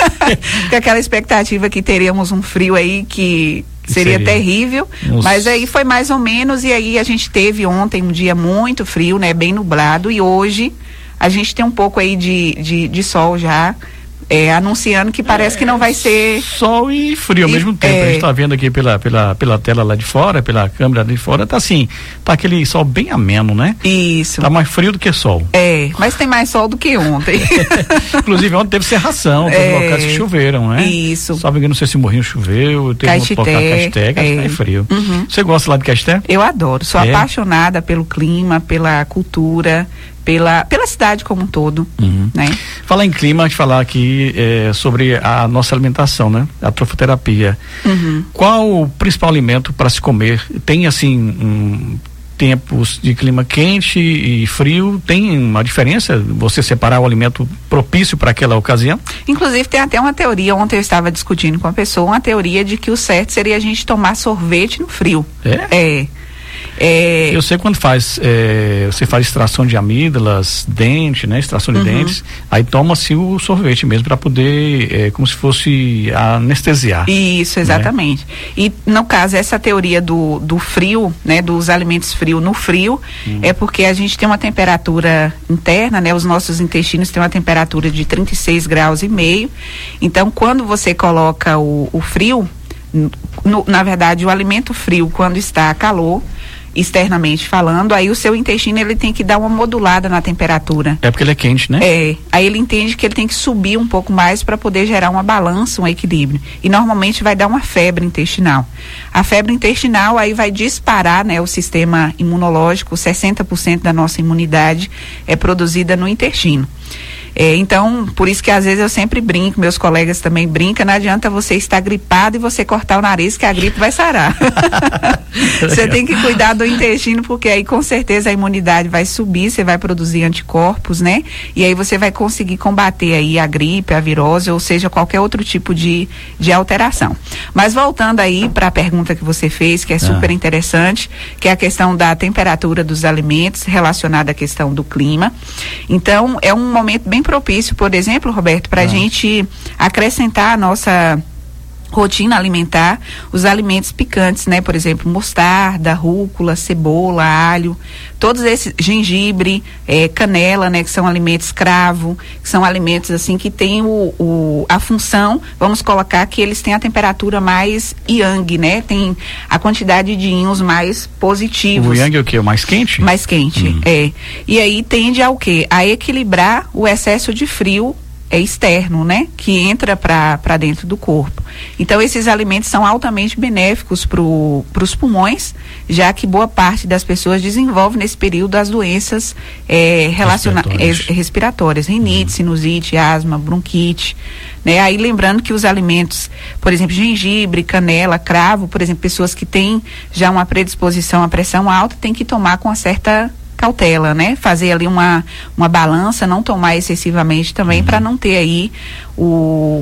N: com aquela expectativa que teríamos um frio aí que seria, seria. terrível, Nossa. Mas aí foi mais ou menos, e aí a gente teve ontem um dia muito frio, né, bem nublado, e hoje a gente tem um pouco aí de, de, de sol já. É, anunciando que parece é, que não vai ser
A: sol e frio ao e, mesmo tempo. É, a gente está vendo aqui pela, pela, pela tela lá de fora, pela câmera de fora, tá assim, tá aquele sol bem ameno, né?
N: Isso.
A: Tá mais frio do que sol.
N: É, mas tem mais sol do que ontem.
A: Inclusive ontem teve serração, teve é, locais que choveram, né?
N: Isso.
A: Só não sei se Morrinho choveu, teve
N: Caeté,
A: um local Caeté, que é. é frio.
N: Uhum.
A: Você gosta lá de Caeté?
N: Eu adoro, sou
A: é.
N: apaixonada pelo clima, pela cultura, pela, pela cidade como um todo,
A: uhum.
N: né?
A: Falar em clima, a gente falar aqui é, sobre a nossa alimentação, né? A trofoterapia.
N: Uhum.
A: Qual o principal alimento para se comer? Tem assim um, tempos de clima quente e frio, tem uma diferença? Você separar o alimento propício para aquela ocasião?
N: Inclusive tem até uma teoria, ontem eu estava discutindo com a pessoa, uma teoria de que o certo seria a gente tomar sorvete no frio.
A: É?
N: É. É...
A: Eu sei quando faz, é, você faz extração de amígdalas, dente, né? Extração de uhum. dentes, aí toma-se o sorvete mesmo para poder, é, como se fosse anestesiar.
N: Isso, exatamente. Né? E no caso, essa teoria do, do frio, né? Dos alimentos frios no frio, uhum. é porque a gente tem uma temperatura interna, né? Os nossos intestinos têm uma temperatura de trinta e seis graus e meio. Então, quando você coloca o, o frio, no, na verdade, o alimento frio, quando está a calor, externamente falando, aí o seu intestino ele tem que dar uma modulada na temperatura.
A: É porque ele é quente, né?
N: É, aí ele entende que ele tem que subir um pouco mais para poder gerar uma balança, um equilíbrio. E normalmente vai dar uma febre intestinal. A febre intestinal aí vai disparar, né, o sistema imunológico, sessenta por cento da nossa imunidade é produzida no intestino. É, então, por isso que às vezes eu sempre brinco, meus colegas também brincam, não adianta você estar gripado e você cortar o nariz que a gripe vai sarar. Você tem que cuidar do intestino, porque aí com certeza a imunidade vai subir, você vai produzir anticorpos, né? E aí você vai conseguir combater aí a gripe, a virose, ou seja, qualquer outro tipo de, de alteração. Mas voltando aí para a pergunta que você fez, que é super ah. interessante, que é a questão da temperatura dos alimentos relacionada à questão do clima. Então, é um momento bem propício, por exemplo, Roberto, para a ah. gente acrescentar a nossa rotina alimentar, os alimentos picantes, né? Por exemplo, mostarda, rúcula, cebola, alho, todos esses, gengibre, é, canela, né? Que são alimentos cravo, que são alimentos assim que têm o, o, a função, vamos colocar que eles têm a temperatura mais yang, né? Tem a quantidade de íons mais positivos.
A: O yang é o quê? O mais quente?
N: Mais quente, hum. é. E aí tende ao quê? A equilibrar o excesso de frio é externo, né? Que entra para dentro do corpo. Então, esses alimentos são altamente benéficos para os pulmões, já que boa parte das pessoas desenvolve nesse período as doenças é, relacionadas respiratórias. É, respiratórias, rinite, uhum. sinusite, asma, bronquite, né? Aí lembrando que os alimentos, por exemplo, gengibre, canela, cravo, por exemplo, pessoas que têm já uma predisposição à pressão alta, tem que tomar com uma certa cautela, né? Fazer ali uma, uma balança, não tomar excessivamente também, uhum. para não ter aí o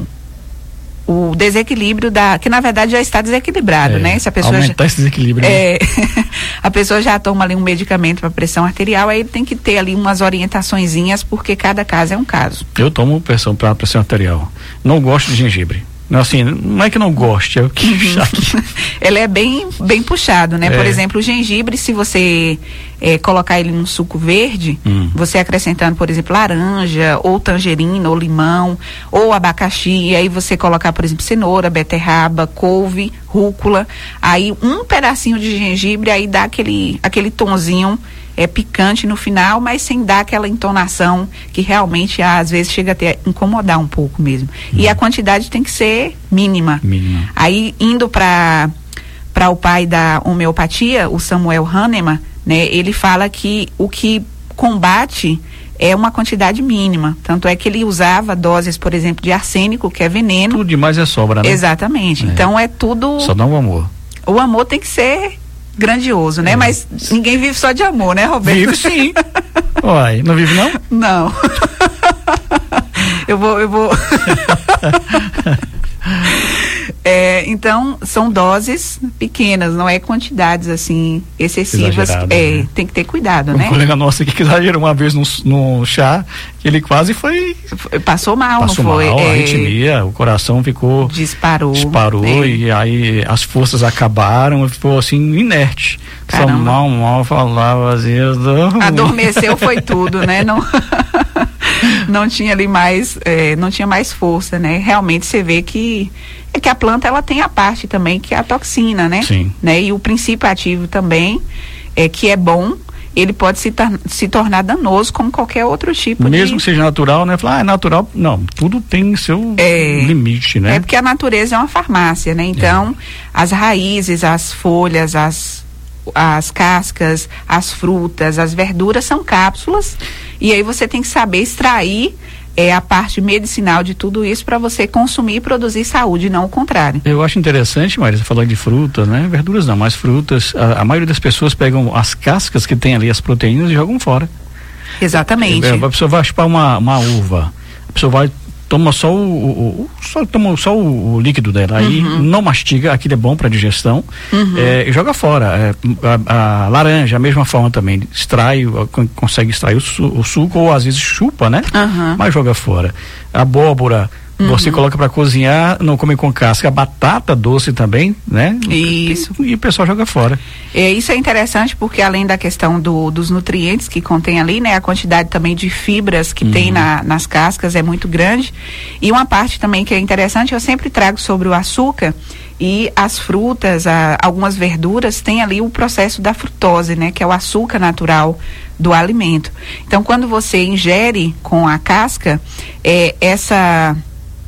N: o desequilíbrio da, que na verdade já está desequilibrado,
A: é,
N: né? Se a pessoa
A: aumentar
N: já,
A: esse desequilíbrio.
N: É, a pessoa já toma ali um medicamento para pressão arterial, aí tem que ter ali umas orientaçõezinhas, porque cada caso é um caso.
A: Eu tomo pressão para pressão arterial. Não gosto de gengibre. Não, assim, não é que não goste, é o que
N: uhum. Ele é bem, bem puxado, né? É. Por exemplo, o gengibre, se você é, colocar ele num suco verde, hum. você acrescentando, por exemplo, laranja, ou tangerina, ou limão, ou abacaxi, e aí você colocar, por exemplo, cenoura, beterraba, couve, rúcula, aí um pedacinho de gengibre, aí dá aquele, aquele tonzinho é picante no final, mas sem dar aquela entonação que realmente às vezes chega até a incomodar um pouco mesmo. Hum. E a quantidade tem que ser mínima.
A: Mínima.
N: Aí indo para para o pai da homeopatia, o Samuel Hahnemann, né, ele fala que o que combate é uma quantidade mínima. Tanto é que ele usava doses, por exemplo, de arsênico, que é veneno.
A: Tudo demais é sobra, né?
N: Exatamente. É. Então é tudo.
A: Só dá um amor.
N: O amor tem que ser grandioso, né? É. Mas ninguém vive só de amor, né, Roberto?
A: Vive sim. Uai, não vive não?
N: Não. eu vou, eu vou. É, então, são doses pequenas, não é quantidades assim excessivas. É, né? Tem que ter cuidado, um né?
A: Um colega nosso aqui que exagerou uma vez no, no chá, que ele quase foi.
N: Passou mal,
A: passou
N: não foi?
A: Mal,
N: é...
A: a arritmia, o coração ficou.
N: Disparou.
A: Disparou é. E aí as forças acabaram, ficou assim, inerte.
N: Caramba.
A: Só mal, mal falava assim.
N: Adormeceu foi tudo, né? Não. Não tinha ali mais, é, não tinha mais força, né? Realmente você vê que é que a planta ela tem a parte também que é a toxina, né?
A: Sim.
N: Né? E o princípio ativo também é que é bom, ele pode se, tar- se tornar danoso como qualquer outro tipo.
A: Mesmo
N: de...
A: que seja natural, né? Falar, ah, é natural. Não, tudo tem seu
N: é,
A: limite, né?
N: É porque a natureza é uma farmácia, né? Então, é. as raízes, as folhas, as as cascas, as frutas, as verduras são cápsulas, e aí você tem que saber extrair é a parte medicinal de tudo isso para você consumir e produzir saúde, não o contrário.
A: Eu acho interessante, Maria, você falou de frutas, né? Verduras não, mas frutas. A, a maioria das pessoas pegam as cascas que tem ali, as proteínas, e jogam fora.
N: Exatamente.
A: É, a pessoa vai chupar uma, uma uva, a pessoa vai toma só o, o, o só toma só o, o líquido dela, aí uhum. não mastiga, aquilo é bom para digestão, uhum. é, e joga fora. É, a, a laranja, a mesma forma também, extrai, consegue extrair o, su, o suco, ou às vezes chupa, né? Uhum. Mas joga fora. A abóbora, uhum. você coloca para cozinhar, não come com casca. A batata doce também, né?
N: Isso.
A: E, e o pessoal joga fora.
N: É, isso é interessante porque além da questão do, dos nutrientes que contém ali, né? A quantidade também de fibras que uhum. tem na, nas cascas é muito grande. E uma parte também que é interessante, eu sempre trago sobre o açúcar. E as frutas, a, algumas verduras têm ali o processo da frutose, né? Que é o açúcar natural do alimento. Então, quando você ingere com a casca, é, essa...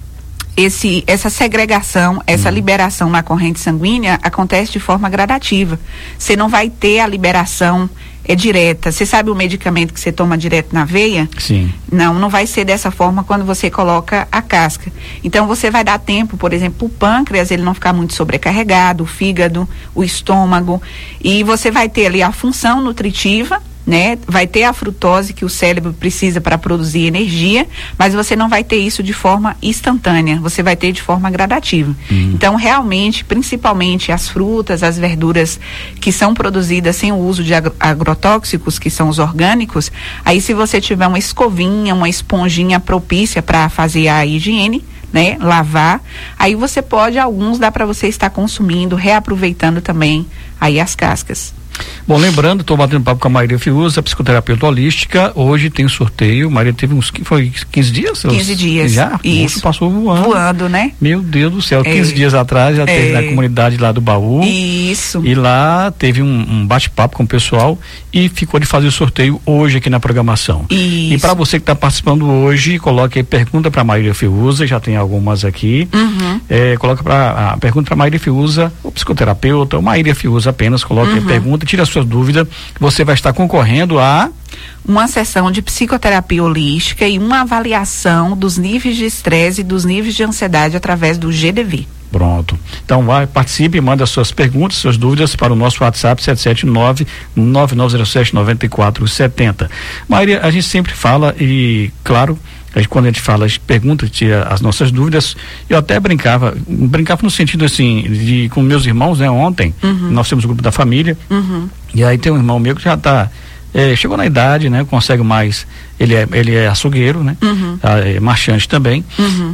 N: Esse, essa segregação, essa uhum. liberação na corrente sanguínea acontece de forma gradativa. Você não vai ter a liberação é direta. Você sabe o medicamento que você toma direto na veia?
A: Sim.
N: Não, não vai ser dessa forma quando você coloca a casca. Então você vai dar tempo, por exemplo, o pâncreas, ele não ficar muito sobrecarregado, o fígado, o estômago, e você vai ter ali a função nutritiva, né? Vai ter a frutose que o cérebro precisa para produzir energia, mas você não vai ter isso de forma instantânea, você vai ter de forma gradativa. Uhum. Então, realmente, principalmente as frutas, as verduras que são produzidas sem o uso de agro- agrotóxicos, que são os orgânicos, aí se você tiver uma escovinha, uma esponjinha propícia para fazer a higiene, né, lavar, aí você pode, alguns dá para você estar consumindo, reaproveitando também aí as cascas.
A: Bom, lembrando, estou batendo papo com a Maíra Fiuza, psicoterapeuta holística. Hoje tem sorteio. Maíra teve uns, foi quinze dias?
N: quinze dias.
A: Já?
N: Isso.
A: Passou voando.
N: Voando, né?
A: Meu Deus do céu,
N: é.
A: quinze dias atrás já é. teve na comunidade lá do Baú.
N: Isso.
A: E lá teve um, um bate-papo com o pessoal e ficou de fazer o sorteio hoje aqui na programação.
N: Isso.
A: E para você que está participando hoje, coloque aí pergunta para a Maíra Fiuza, já tem algumas aqui. Uhum. É, coloca para a pergunta para a Maíra Fiuza, o psicoterapeuta, ou Maíra Fiuza apenas, coloque uhum. a pergunta, tira as suas dúvidas, você vai estar concorrendo a
N: uma sessão de psicoterapia holística e uma avaliação dos níveis de estresse e dos níveis de ansiedade através do G D V.
A: Pronto. Então vai, participe, manda suas perguntas, suas dúvidas para o nosso WhatsApp sete sete nove, nove nove zero sete, nove quatro sete zero. Maíra, a gente sempre fala e, claro, a gente, quando a gente fala, a gente pergunta, tira as nossas dúvidas. Eu até brincava, brincava no sentido assim, de com meus irmãos, né? Ontem, uhum. nós temos o grupo da família, uhum. e aí tem um irmão meu que já está, é, chegou na idade, né? Consegue mais, ele é, ele é açougueiro, né? Uhum. É marchante também, uhum.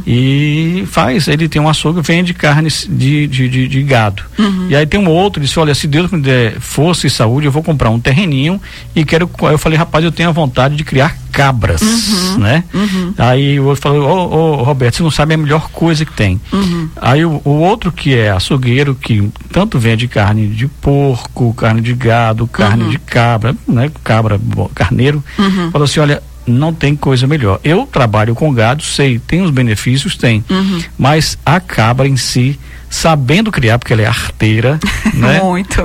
A: e faz, ele tem um açougue, vende carnes de, de, de, de gado. Uhum. E aí tem um outro, disse, olha, se Deus me der força e saúde, eu vou comprar um terreninho e quero, eu falei, rapaz, eu tenho a vontade de criar cabras, uhum. né? Uhum. Aí o outro falou, ô, ô, Roberto, você não sabe a melhor coisa que tem. Uhum. Aí o, o outro que é açougueiro, que tanto vende carne de porco, carne de gado, carne uhum. de cabra, né? Cabra, carneiro, uhum. falou assim, olha, não tem coisa melhor. Eu trabalho com gado, sei, tem os benefícios, tem, uhum. mas a cabra em si, sabendo criar, porque ela é arteira, né?
N: Muito.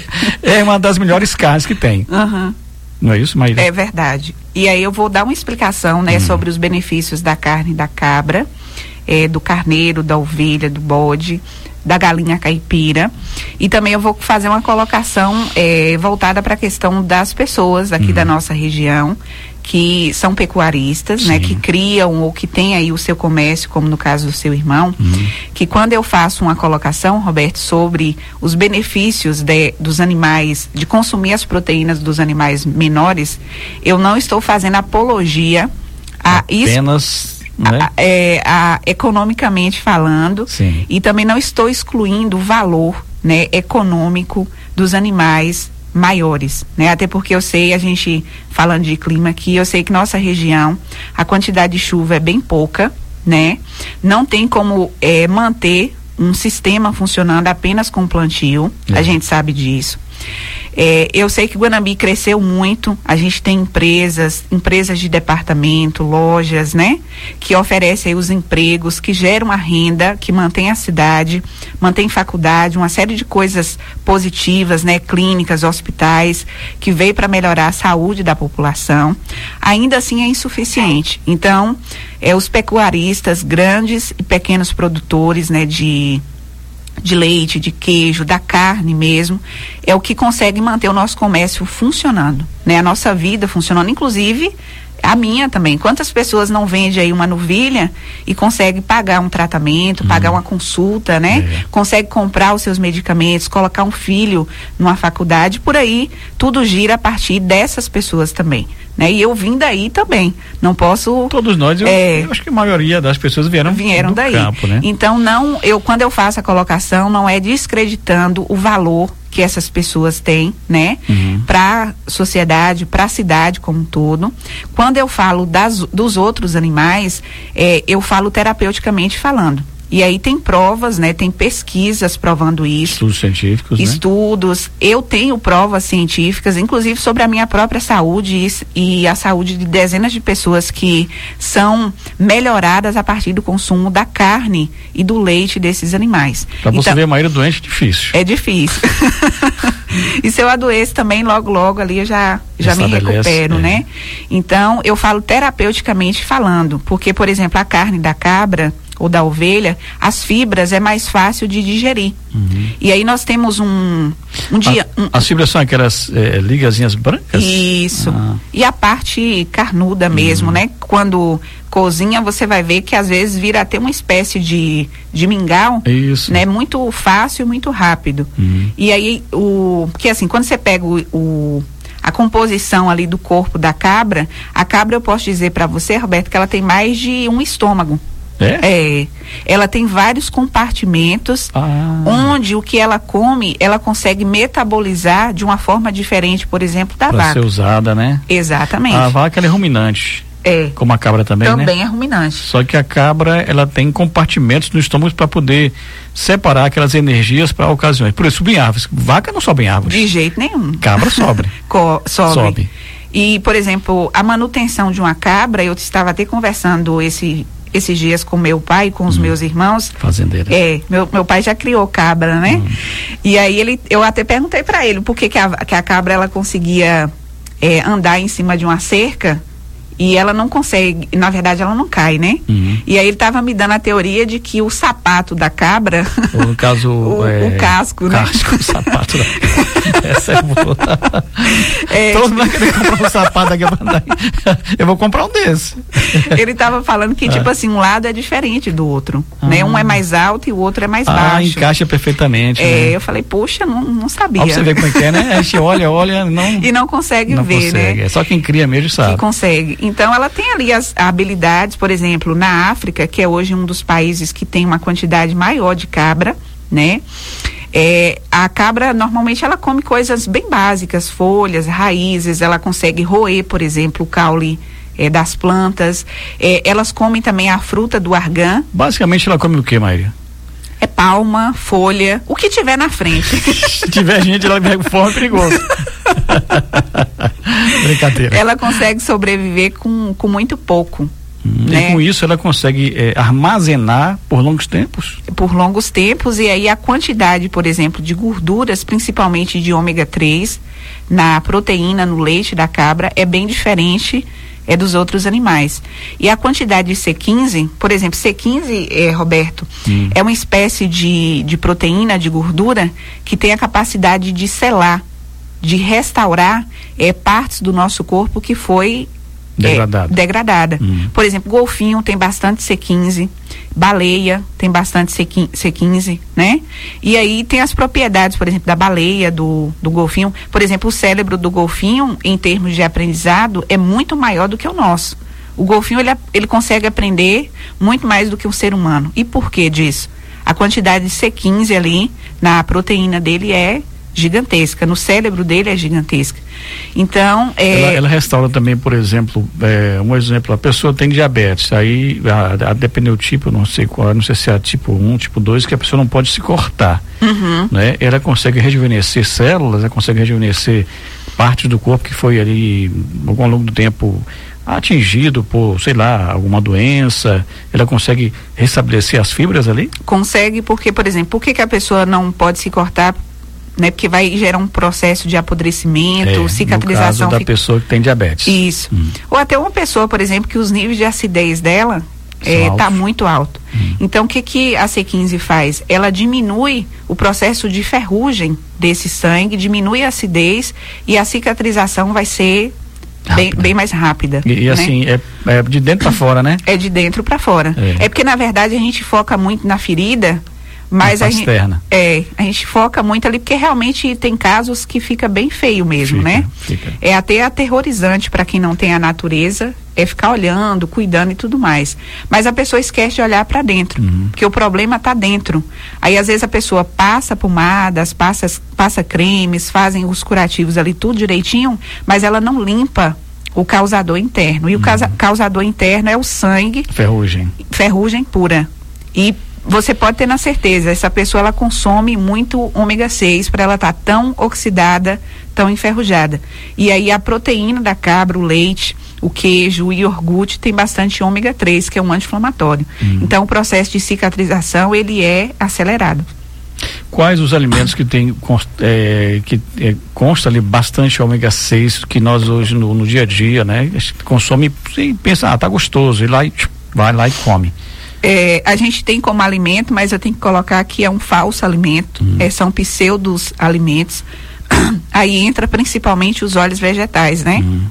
A: É uma das melhores carnes que tem.
N: Uhum.
A: Não é isso, Maíra?
N: É verdade. E aí eu vou dar uma explicação, né, hum. sobre os benefícios da carne da cabra, é, do carneiro, da ovelha, do bode, da galinha caipira. E também eu vou fazer uma colocação é, voltada para a questão das pessoas aqui hum. da nossa região, que são pecuaristas, né, que criam ou que têm aí o seu comércio, como no caso do seu irmão, uhum. que quando eu faço uma colocação, Roberto, sobre os benefícios de, dos animais, de consumir as proteínas dos animais menores, eu não estou fazendo apologia a
A: apenas
N: isso. Né? A, é, a, economicamente falando, Sim. e também não estou excluindo o valor, né, econômico dos animais maiores, né? Até porque eu sei, a gente falando de clima aqui, eu sei que nossa região, a quantidade de chuva é bem pouca, né? Não tem como é, manter um sistema funcionando apenas com plantio, é. a gente sabe disso. É, eu sei que Guanambi cresceu muito, a gente tem empresas, empresas de departamento, lojas, né? Que oferecem aí os empregos, que geram a renda, que mantém a cidade, mantém faculdade, uma série de coisas positivas, né? Clínicas, hospitais, que veio para melhorar a saúde da população. Ainda assim é insuficiente. Então, é, os pecuaristas, grandes e pequenos produtores, né? De de leite, de queijo, da carne mesmo, é o que consegue manter o nosso comércio funcionando, né? A nossa vida funcionando, inclusive a minha também. Quantas pessoas não vendem aí uma novilha e consegue pagar um tratamento, hum. pagar uma consulta, né? É. Consegue comprar os seus medicamentos, colocar um filho numa faculdade, por aí tudo gira a partir dessas pessoas também, né? E eu vim daí também, não posso...
A: Todos nós, eu, é, eu acho que a maioria das pessoas vieram,
N: vieram
A: do
N: daí.
A: campo, né?
N: Então, não, eu, quando eu faço a colocação, não é descreditando o valor que essas pessoas têm, né? Uhum. Para a sociedade, para a cidade como um todo. Quando eu falo das, dos outros animais, é, eu falo terapeuticamente falando. E aí tem provas, né? Tem pesquisas provando isso.
A: Estudos científicos,
N: Estudos. Né? Eu tenho provas científicas, inclusive sobre a minha própria saúde e, e a saúde de dezenas de pessoas que são melhoradas a partir do consumo da carne e do leite desses animais.
A: Para você então, ver a maioria doente, é difícil.
N: É difícil. E se eu adoeço também, logo, logo ali eu já, já me recupero, é. né? Então, eu falo terapeuticamente falando, porque, por exemplo, a carne da cabra ou da ovelha, as fibras é mais fácil de digerir. Uhum. E aí nós temos um, um dia...
A: A,
N: um,
A: as fibras são aquelas é, ligazinhas brancas?
N: Isso. Ah. E a parte carnuda mesmo, uhum. né? Quando cozinha, você vai ver que às vezes vira até uma espécie de, de mingau.
A: Isso.
N: Né? Muito fácil, muito rápido. Uhum. E aí, o, porque assim, quando você pega o... o a composição ali do corpo da cabra, a cabra, eu posso dizer para você, Roberto, que ela tem mais de um estômago.
A: É?
N: É. Ela tem vários compartimentos, ah. onde o que ela come, ela consegue metabolizar de uma forma diferente, por exemplo, da
A: pra
N: vaca.
A: Para ser usada, né?
N: Exatamente.
A: A vaca, ela é ruminante.
N: É.
A: Como a cabra também,
N: também
A: né?
N: é ruminante.
A: Só que a cabra, ela tem compartimentos no estômago para poder separar aquelas energias para ocasiões. Por isso, subir em árvores. Vaca não sobe em árvores.
N: De jeito nenhum.
A: Cabra sobe.
N: Co- sobe.
A: Sobe.
N: E, por exemplo, a manutenção de uma cabra, eu estava até conversando esse... esses dias com meu pai, com os hum. meus irmãos.
A: Fazendeira.
N: É, meu, meu pai já criou cabra, né? Hum. E aí ele, eu até perguntei para ele por que, que, a, que a cabra ela conseguia é, andar em cima de uma cerca e ela não consegue, na verdade ela não cai, né? Uhum. E aí ele estava me dando a teoria de que o sapato da cabra,
A: ou no caso
N: o,
A: é,
N: o casco, né?
A: Casco, o sapato da cabra. Essa é boa. É, todo mundo vai querer comprar um sapato daqui a pouco. Eu vou comprar um desse.
N: Ele estava falando que, ah. tipo assim, um lado é diferente do outro, ah. né? Um é mais alto e o outro é mais
A: ah,
N: baixo.
A: Ah, encaixa perfeitamente.
N: É,
A: né?
N: eu falei, poxa, não, não sabia.
A: Ó, pra você ver como é que é, né? A gente olha, olha, não...
N: E não consegue
A: não
N: ver,
A: consegue.
N: né?
A: É só quem cria mesmo sabe.
N: Que consegue. Então, ela tem ali as habilidades, por exemplo, na África, que é hoje um dos países que tem uma quantidade maior de cabra, né? É, a cabra, normalmente, ela come coisas bem básicas, folhas, raízes, ela consegue roer, por exemplo, o caule é, das plantas. É, elas comem também a fruta do argan.
A: Basicamente, ela come o que, Maíra?
N: É palma, folha, o que tiver na frente.
A: Se tiver gente, ela pega fome, é perigoso. Brincadeira.
N: Ela consegue sobreviver com, com muito pouco.
A: Hum,
N: né?
A: E com isso ela consegue é, armazenar por longos tempos?
N: Por longos tempos, e aí a quantidade, por exemplo, de gorduras, principalmente de ômega três, na proteína, no leite da cabra, é bem diferente é dos outros animais. E a quantidade de C quinze, por exemplo, C quinze, é, Roberto, hum. é uma espécie de, de proteína, de gordura, que tem a capacidade de selar, de restaurar é, partes do nosso corpo que foi
A: degradada.
N: É, degradada. Hum. Por exemplo, golfinho tem bastante C quinze, baleia tem bastante C quinze, né? E aí tem as propriedades, por exemplo, da baleia, do, do golfinho. Por exemplo, o cérebro do golfinho, em termos de aprendizado, é muito maior do que o nosso. O golfinho, ele, ele consegue aprender muito mais do que um ser humano. E por que disso? A quantidade de C quinze ali na proteína dele é gigantesca, no cérebro dele é gigantesca. Então, é...
A: ela, ela restaura também, por exemplo, é, um exemplo, a pessoa tem diabetes, aí a, a depender do tipo, não sei qual, não sei se é tipo um, tipo dois, que a pessoa não pode se cortar,
N: uhum.
A: né? Ela consegue rejuvenescer células, ela consegue rejuvenescer partes do corpo que foi ali ao longo do tempo atingido por, sei lá, alguma doença, ela consegue restabelecer as fibras ali?
N: Consegue, porque, por exemplo, por que que a pessoa não pode se cortar? Né, porque vai gerar um processo de apodrecimento,
A: é,
N: cicatrização.
A: No caso da
N: fica...
A: pessoa que tem diabetes.
N: Isso. Hum. Ou até uma pessoa, por exemplo, que os níveis de acidez dela está é, muito alto. Hum. Então, o que que a C quinze faz? Ela diminui o processo de ferrugem desse sangue, diminui a acidez e a cicatrização vai ser bem, bem mais rápida.
A: E, e
N: né?
A: assim, é, é de dentro para fora, né?
N: É de dentro para fora. É. é porque, na verdade, a gente foca muito na ferida, mas a gente, é, a gente foca muito ali porque realmente tem casos que fica bem feio mesmo, fica, né? Fica. É até aterrorizante para quem não tem a natureza, é ficar olhando, cuidando e tudo mais. Mas a pessoa esquece de olhar para dentro, uhum. porque o problema está dentro. Aí às vezes a pessoa passa pomadas, passa, passa cremes, fazem os curativos ali tudo direitinho, mas ela não limpa o causador interno. E uhum. o causa, causador interno é o sangue.
A: Ferrugem.
N: Ferrugem pura. E você pode ter na certeza, essa pessoa ela consome muito ômega seis para ela estar tá tão oxidada, tão enferrujada. E aí a proteína da cabra, o leite, o queijo, o iogurte tem bastante ômega três, que é um anti-inflamatório. Hum. Então o processo de cicatrização ele é acelerado.
A: Quais os alimentos que tem é, que é, consta ali bastante ômega seis que nós hoje no, no dia a dia, né, consome e pensa, ah, tá gostoso, e lá e vai lá e come.
N: É, a gente tem como alimento, mas eu tenho que colocar que é um falso alimento, hum. é, são pseudos alimentos. Aí entra principalmente os óleos vegetais, né? Hum.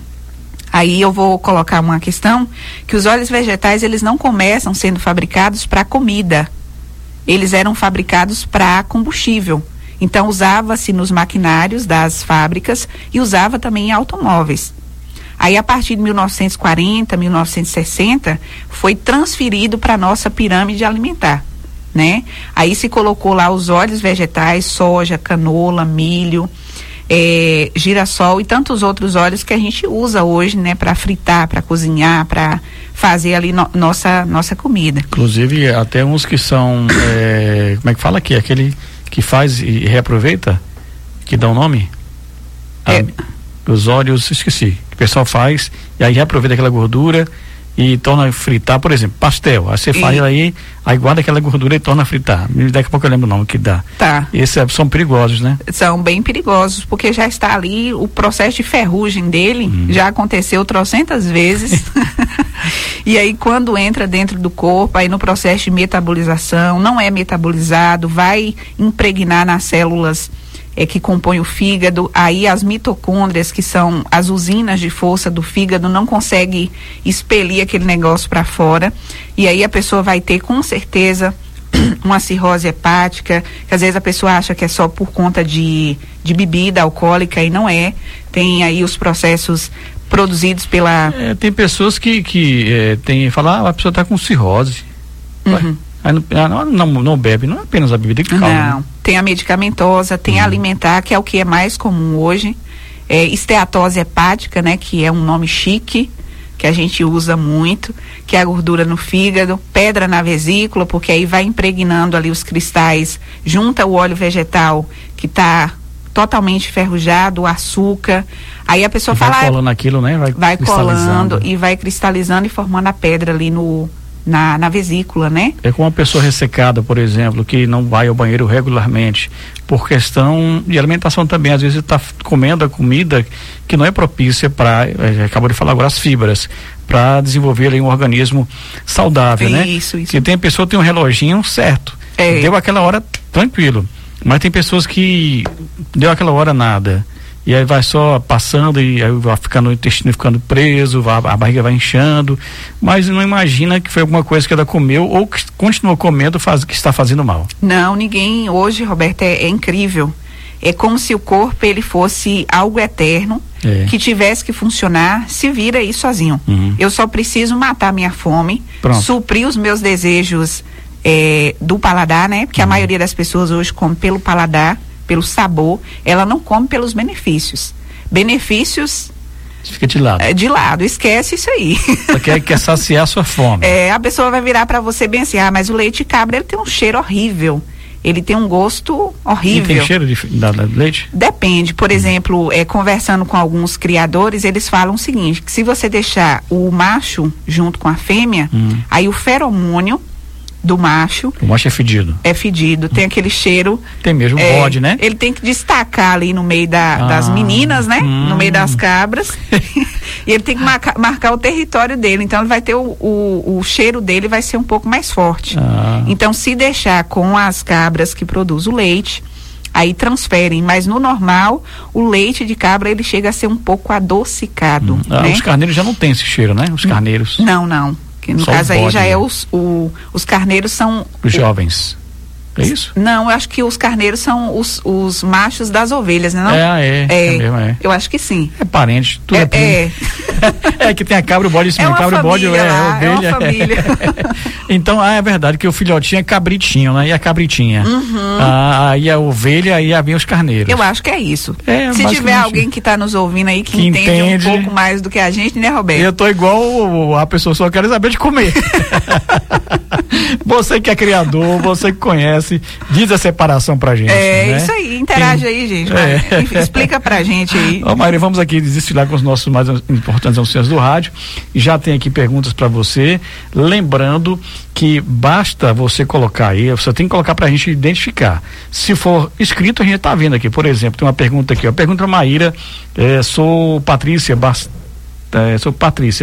N: Aí eu vou colocar uma questão que os óleos vegetais eles não começam sendo fabricados para comida, eles eram fabricados para combustível. Então usava-se nos maquinários das fábricas e usava também em automóveis. Aí, a partir de mil novecentos e quarenta, mil novecentos e sessenta, foi transferido para a nossa pirâmide alimentar, né? Aí se colocou lá os óleos vegetais, soja, canola, milho, é, girassol e tantos outros óleos que a gente usa hoje, né? Para fritar, para cozinhar, para fazer ali no, nossa, nossa comida.
A: Inclusive, até uns que são, é, como é que fala aqui? Aquele que faz e reaproveita, que dá o nome?
N: É.
A: A, os óleos, esqueci. O pessoal faz e aí reaproveita aquela gordura e torna a fritar, por exemplo, pastel. Aí você faz e... aí, aí guarda aquela gordura e torna a fritar. Daqui a pouco eu lembro o nome que dá.
N: Tá.
A: Esses são perigosos, né?
N: São bem perigosos, porque já está ali, o processo de ferrugem dele hum. já aconteceu trocentas vezes. E aí quando entra dentro do corpo, aí no processo de metabolização, não é metabolizado, vai impregnar nas células é, que compõem o fígado, aí as mitocôndrias, que são as usinas de força do fígado, não conseguem expelir aquele negócio para fora, e aí a pessoa vai ter com certeza uma cirrose hepática, que às vezes a pessoa acha que é só por conta de, de bebida alcoólica, e não é. Tem aí os processos produzidos pela...
A: É, tem pessoas que, que é, tem, falam, ah, a pessoa está com cirrose.
N: Uhum.
A: Aí não, não, não bebe, não é apenas a bebida que calma.
N: Não,
A: né?
N: Tem a medicamentosa, tem uhum. a alimentar, que é o que é mais comum hoje, é, esteatose hepática, né, que é um nome chique, que a gente usa muito, que é a gordura no fígado, pedra na vesícula, porque aí vai impregnando ali os cristais, junta o óleo vegetal, que está totalmente enferrujado, o açúcar, aí a pessoa
A: e
N: fala...
A: Vai colando aquilo, né?
N: Vai, vai colando e vai cristalizando e formando a pedra ali no... Na, na vesícula, né?
A: É como uma pessoa ressecada, por exemplo, que não vai ao banheiro regularmente, por questão de alimentação também, às vezes está comendo a comida que não é propícia para, acabou de falar agora, as fibras, para desenvolver ali um organismo saudável,
N: isso,
A: né?
N: Isso, isso.
A: Que tem pessoa que tem um reloginho certo, é. Deu aquela hora tranquilo, mas tem pessoas que deu aquela hora nada. E aí vai só passando e aí vai ficando o intestino ficando preso, vai, a barriga vai inchando, mas não imagina que foi alguma coisa que ela comeu ou que continuou comendo faz, que está fazendo mal.
N: Não, ninguém, hoje, Roberto, é, é incrível. É como se o corpo ele fosse algo eterno, é. que tivesse que funcionar, se vira aí sozinho. Uhum. Eu só preciso matar minha fome, Pronto. suprir os meus desejos é, do paladar, né? Porque uhum. a maioria das pessoas hoje come pelo paladar, pelo sabor, ela não come pelos benefícios. Benefícios
A: fica de lado.
N: É, de lado, esquece isso aí.
A: Só quer, quer saciar a sua fome.
N: É, a pessoa vai virar para você bem assim, ah, mas o leite de cabra, ele tem um cheiro horrível. Ele tem um gosto horrível.
A: E tem cheiro de, da, da leite?
N: Depende. Por hum. exemplo, é, conversando com alguns criadores, eles falam o seguinte, que se você deixar o macho junto com a fêmea, hum. aí o feromônio do macho.
A: O macho é fedido.
N: É fedido, tem aquele cheiro.
A: Tem mesmo
N: é,
A: bode, né?
N: Ele tem que destacar ali no meio da, ah, das meninas, né? Hum. No meio das cabras. E ele tem que marcar, marcar o território dele. Então ele vai ter o, o, o cheiro dele vai ser um pouco mais forte. Ah. Então, se deixar com as cabras que produzem o leite, aí transferem, mas no normal o leite de cabra ele chega a ser um pouco adocicado. Hum. Ah,
A: né? Os carneiros já não tem esse cheiro, né? Os carneiros.
N: Não, não. Que no Só caso aí já é os, o, os carneiros são...
A: Os jovens. É isso?
N: Não, eu acho que os carneiros são os, os machos das ovelhas, né? Não?
A: É, é, é, é mesmo, é.
N: Eu acho que sim.
A: É parente, tudo é, é, é. É que tem a cabra e o bode em cima.
N: É uma
A: cabra e bode é,
N: lá,
A: é ovelha.
N: É uma família.
A: Então, ah, é verdade que o filhotinho é cabritinho, né? E a cabritinha. Uhum. Ah, aí a ovelha, aí vem os carneiros.
N: Eu acho que é isso.
A: É,
N: se tiver alguém que está nos ouvindo aí que,
A: que
N: entende,
A: entende
N: um pouco mais do que a gente, né, Roberto?
A: Eu tô igual a pessoa, só quero saber de comer. Você que é criador, você que conhece, diz a separação pra gente.
N: É,
A: né?
N: Isso aí, interage Tem... aí, gente. É. Explica pra gente aí.
A: Ó, Maria, vamos aqui desfilar com os nossos mais importantes anunciantes do rádio. Já tem aqui perguntas pra você. Lembrando que basta você colocar aí, você tem que colocar pra gente identificar. Se for escrito, a gente tá vendo aqui. Por exemplo, tem uma pergunta aqui, ó. Pergunta pra Maíra, é, sou Patrícia, bast... é, sou Patrícia.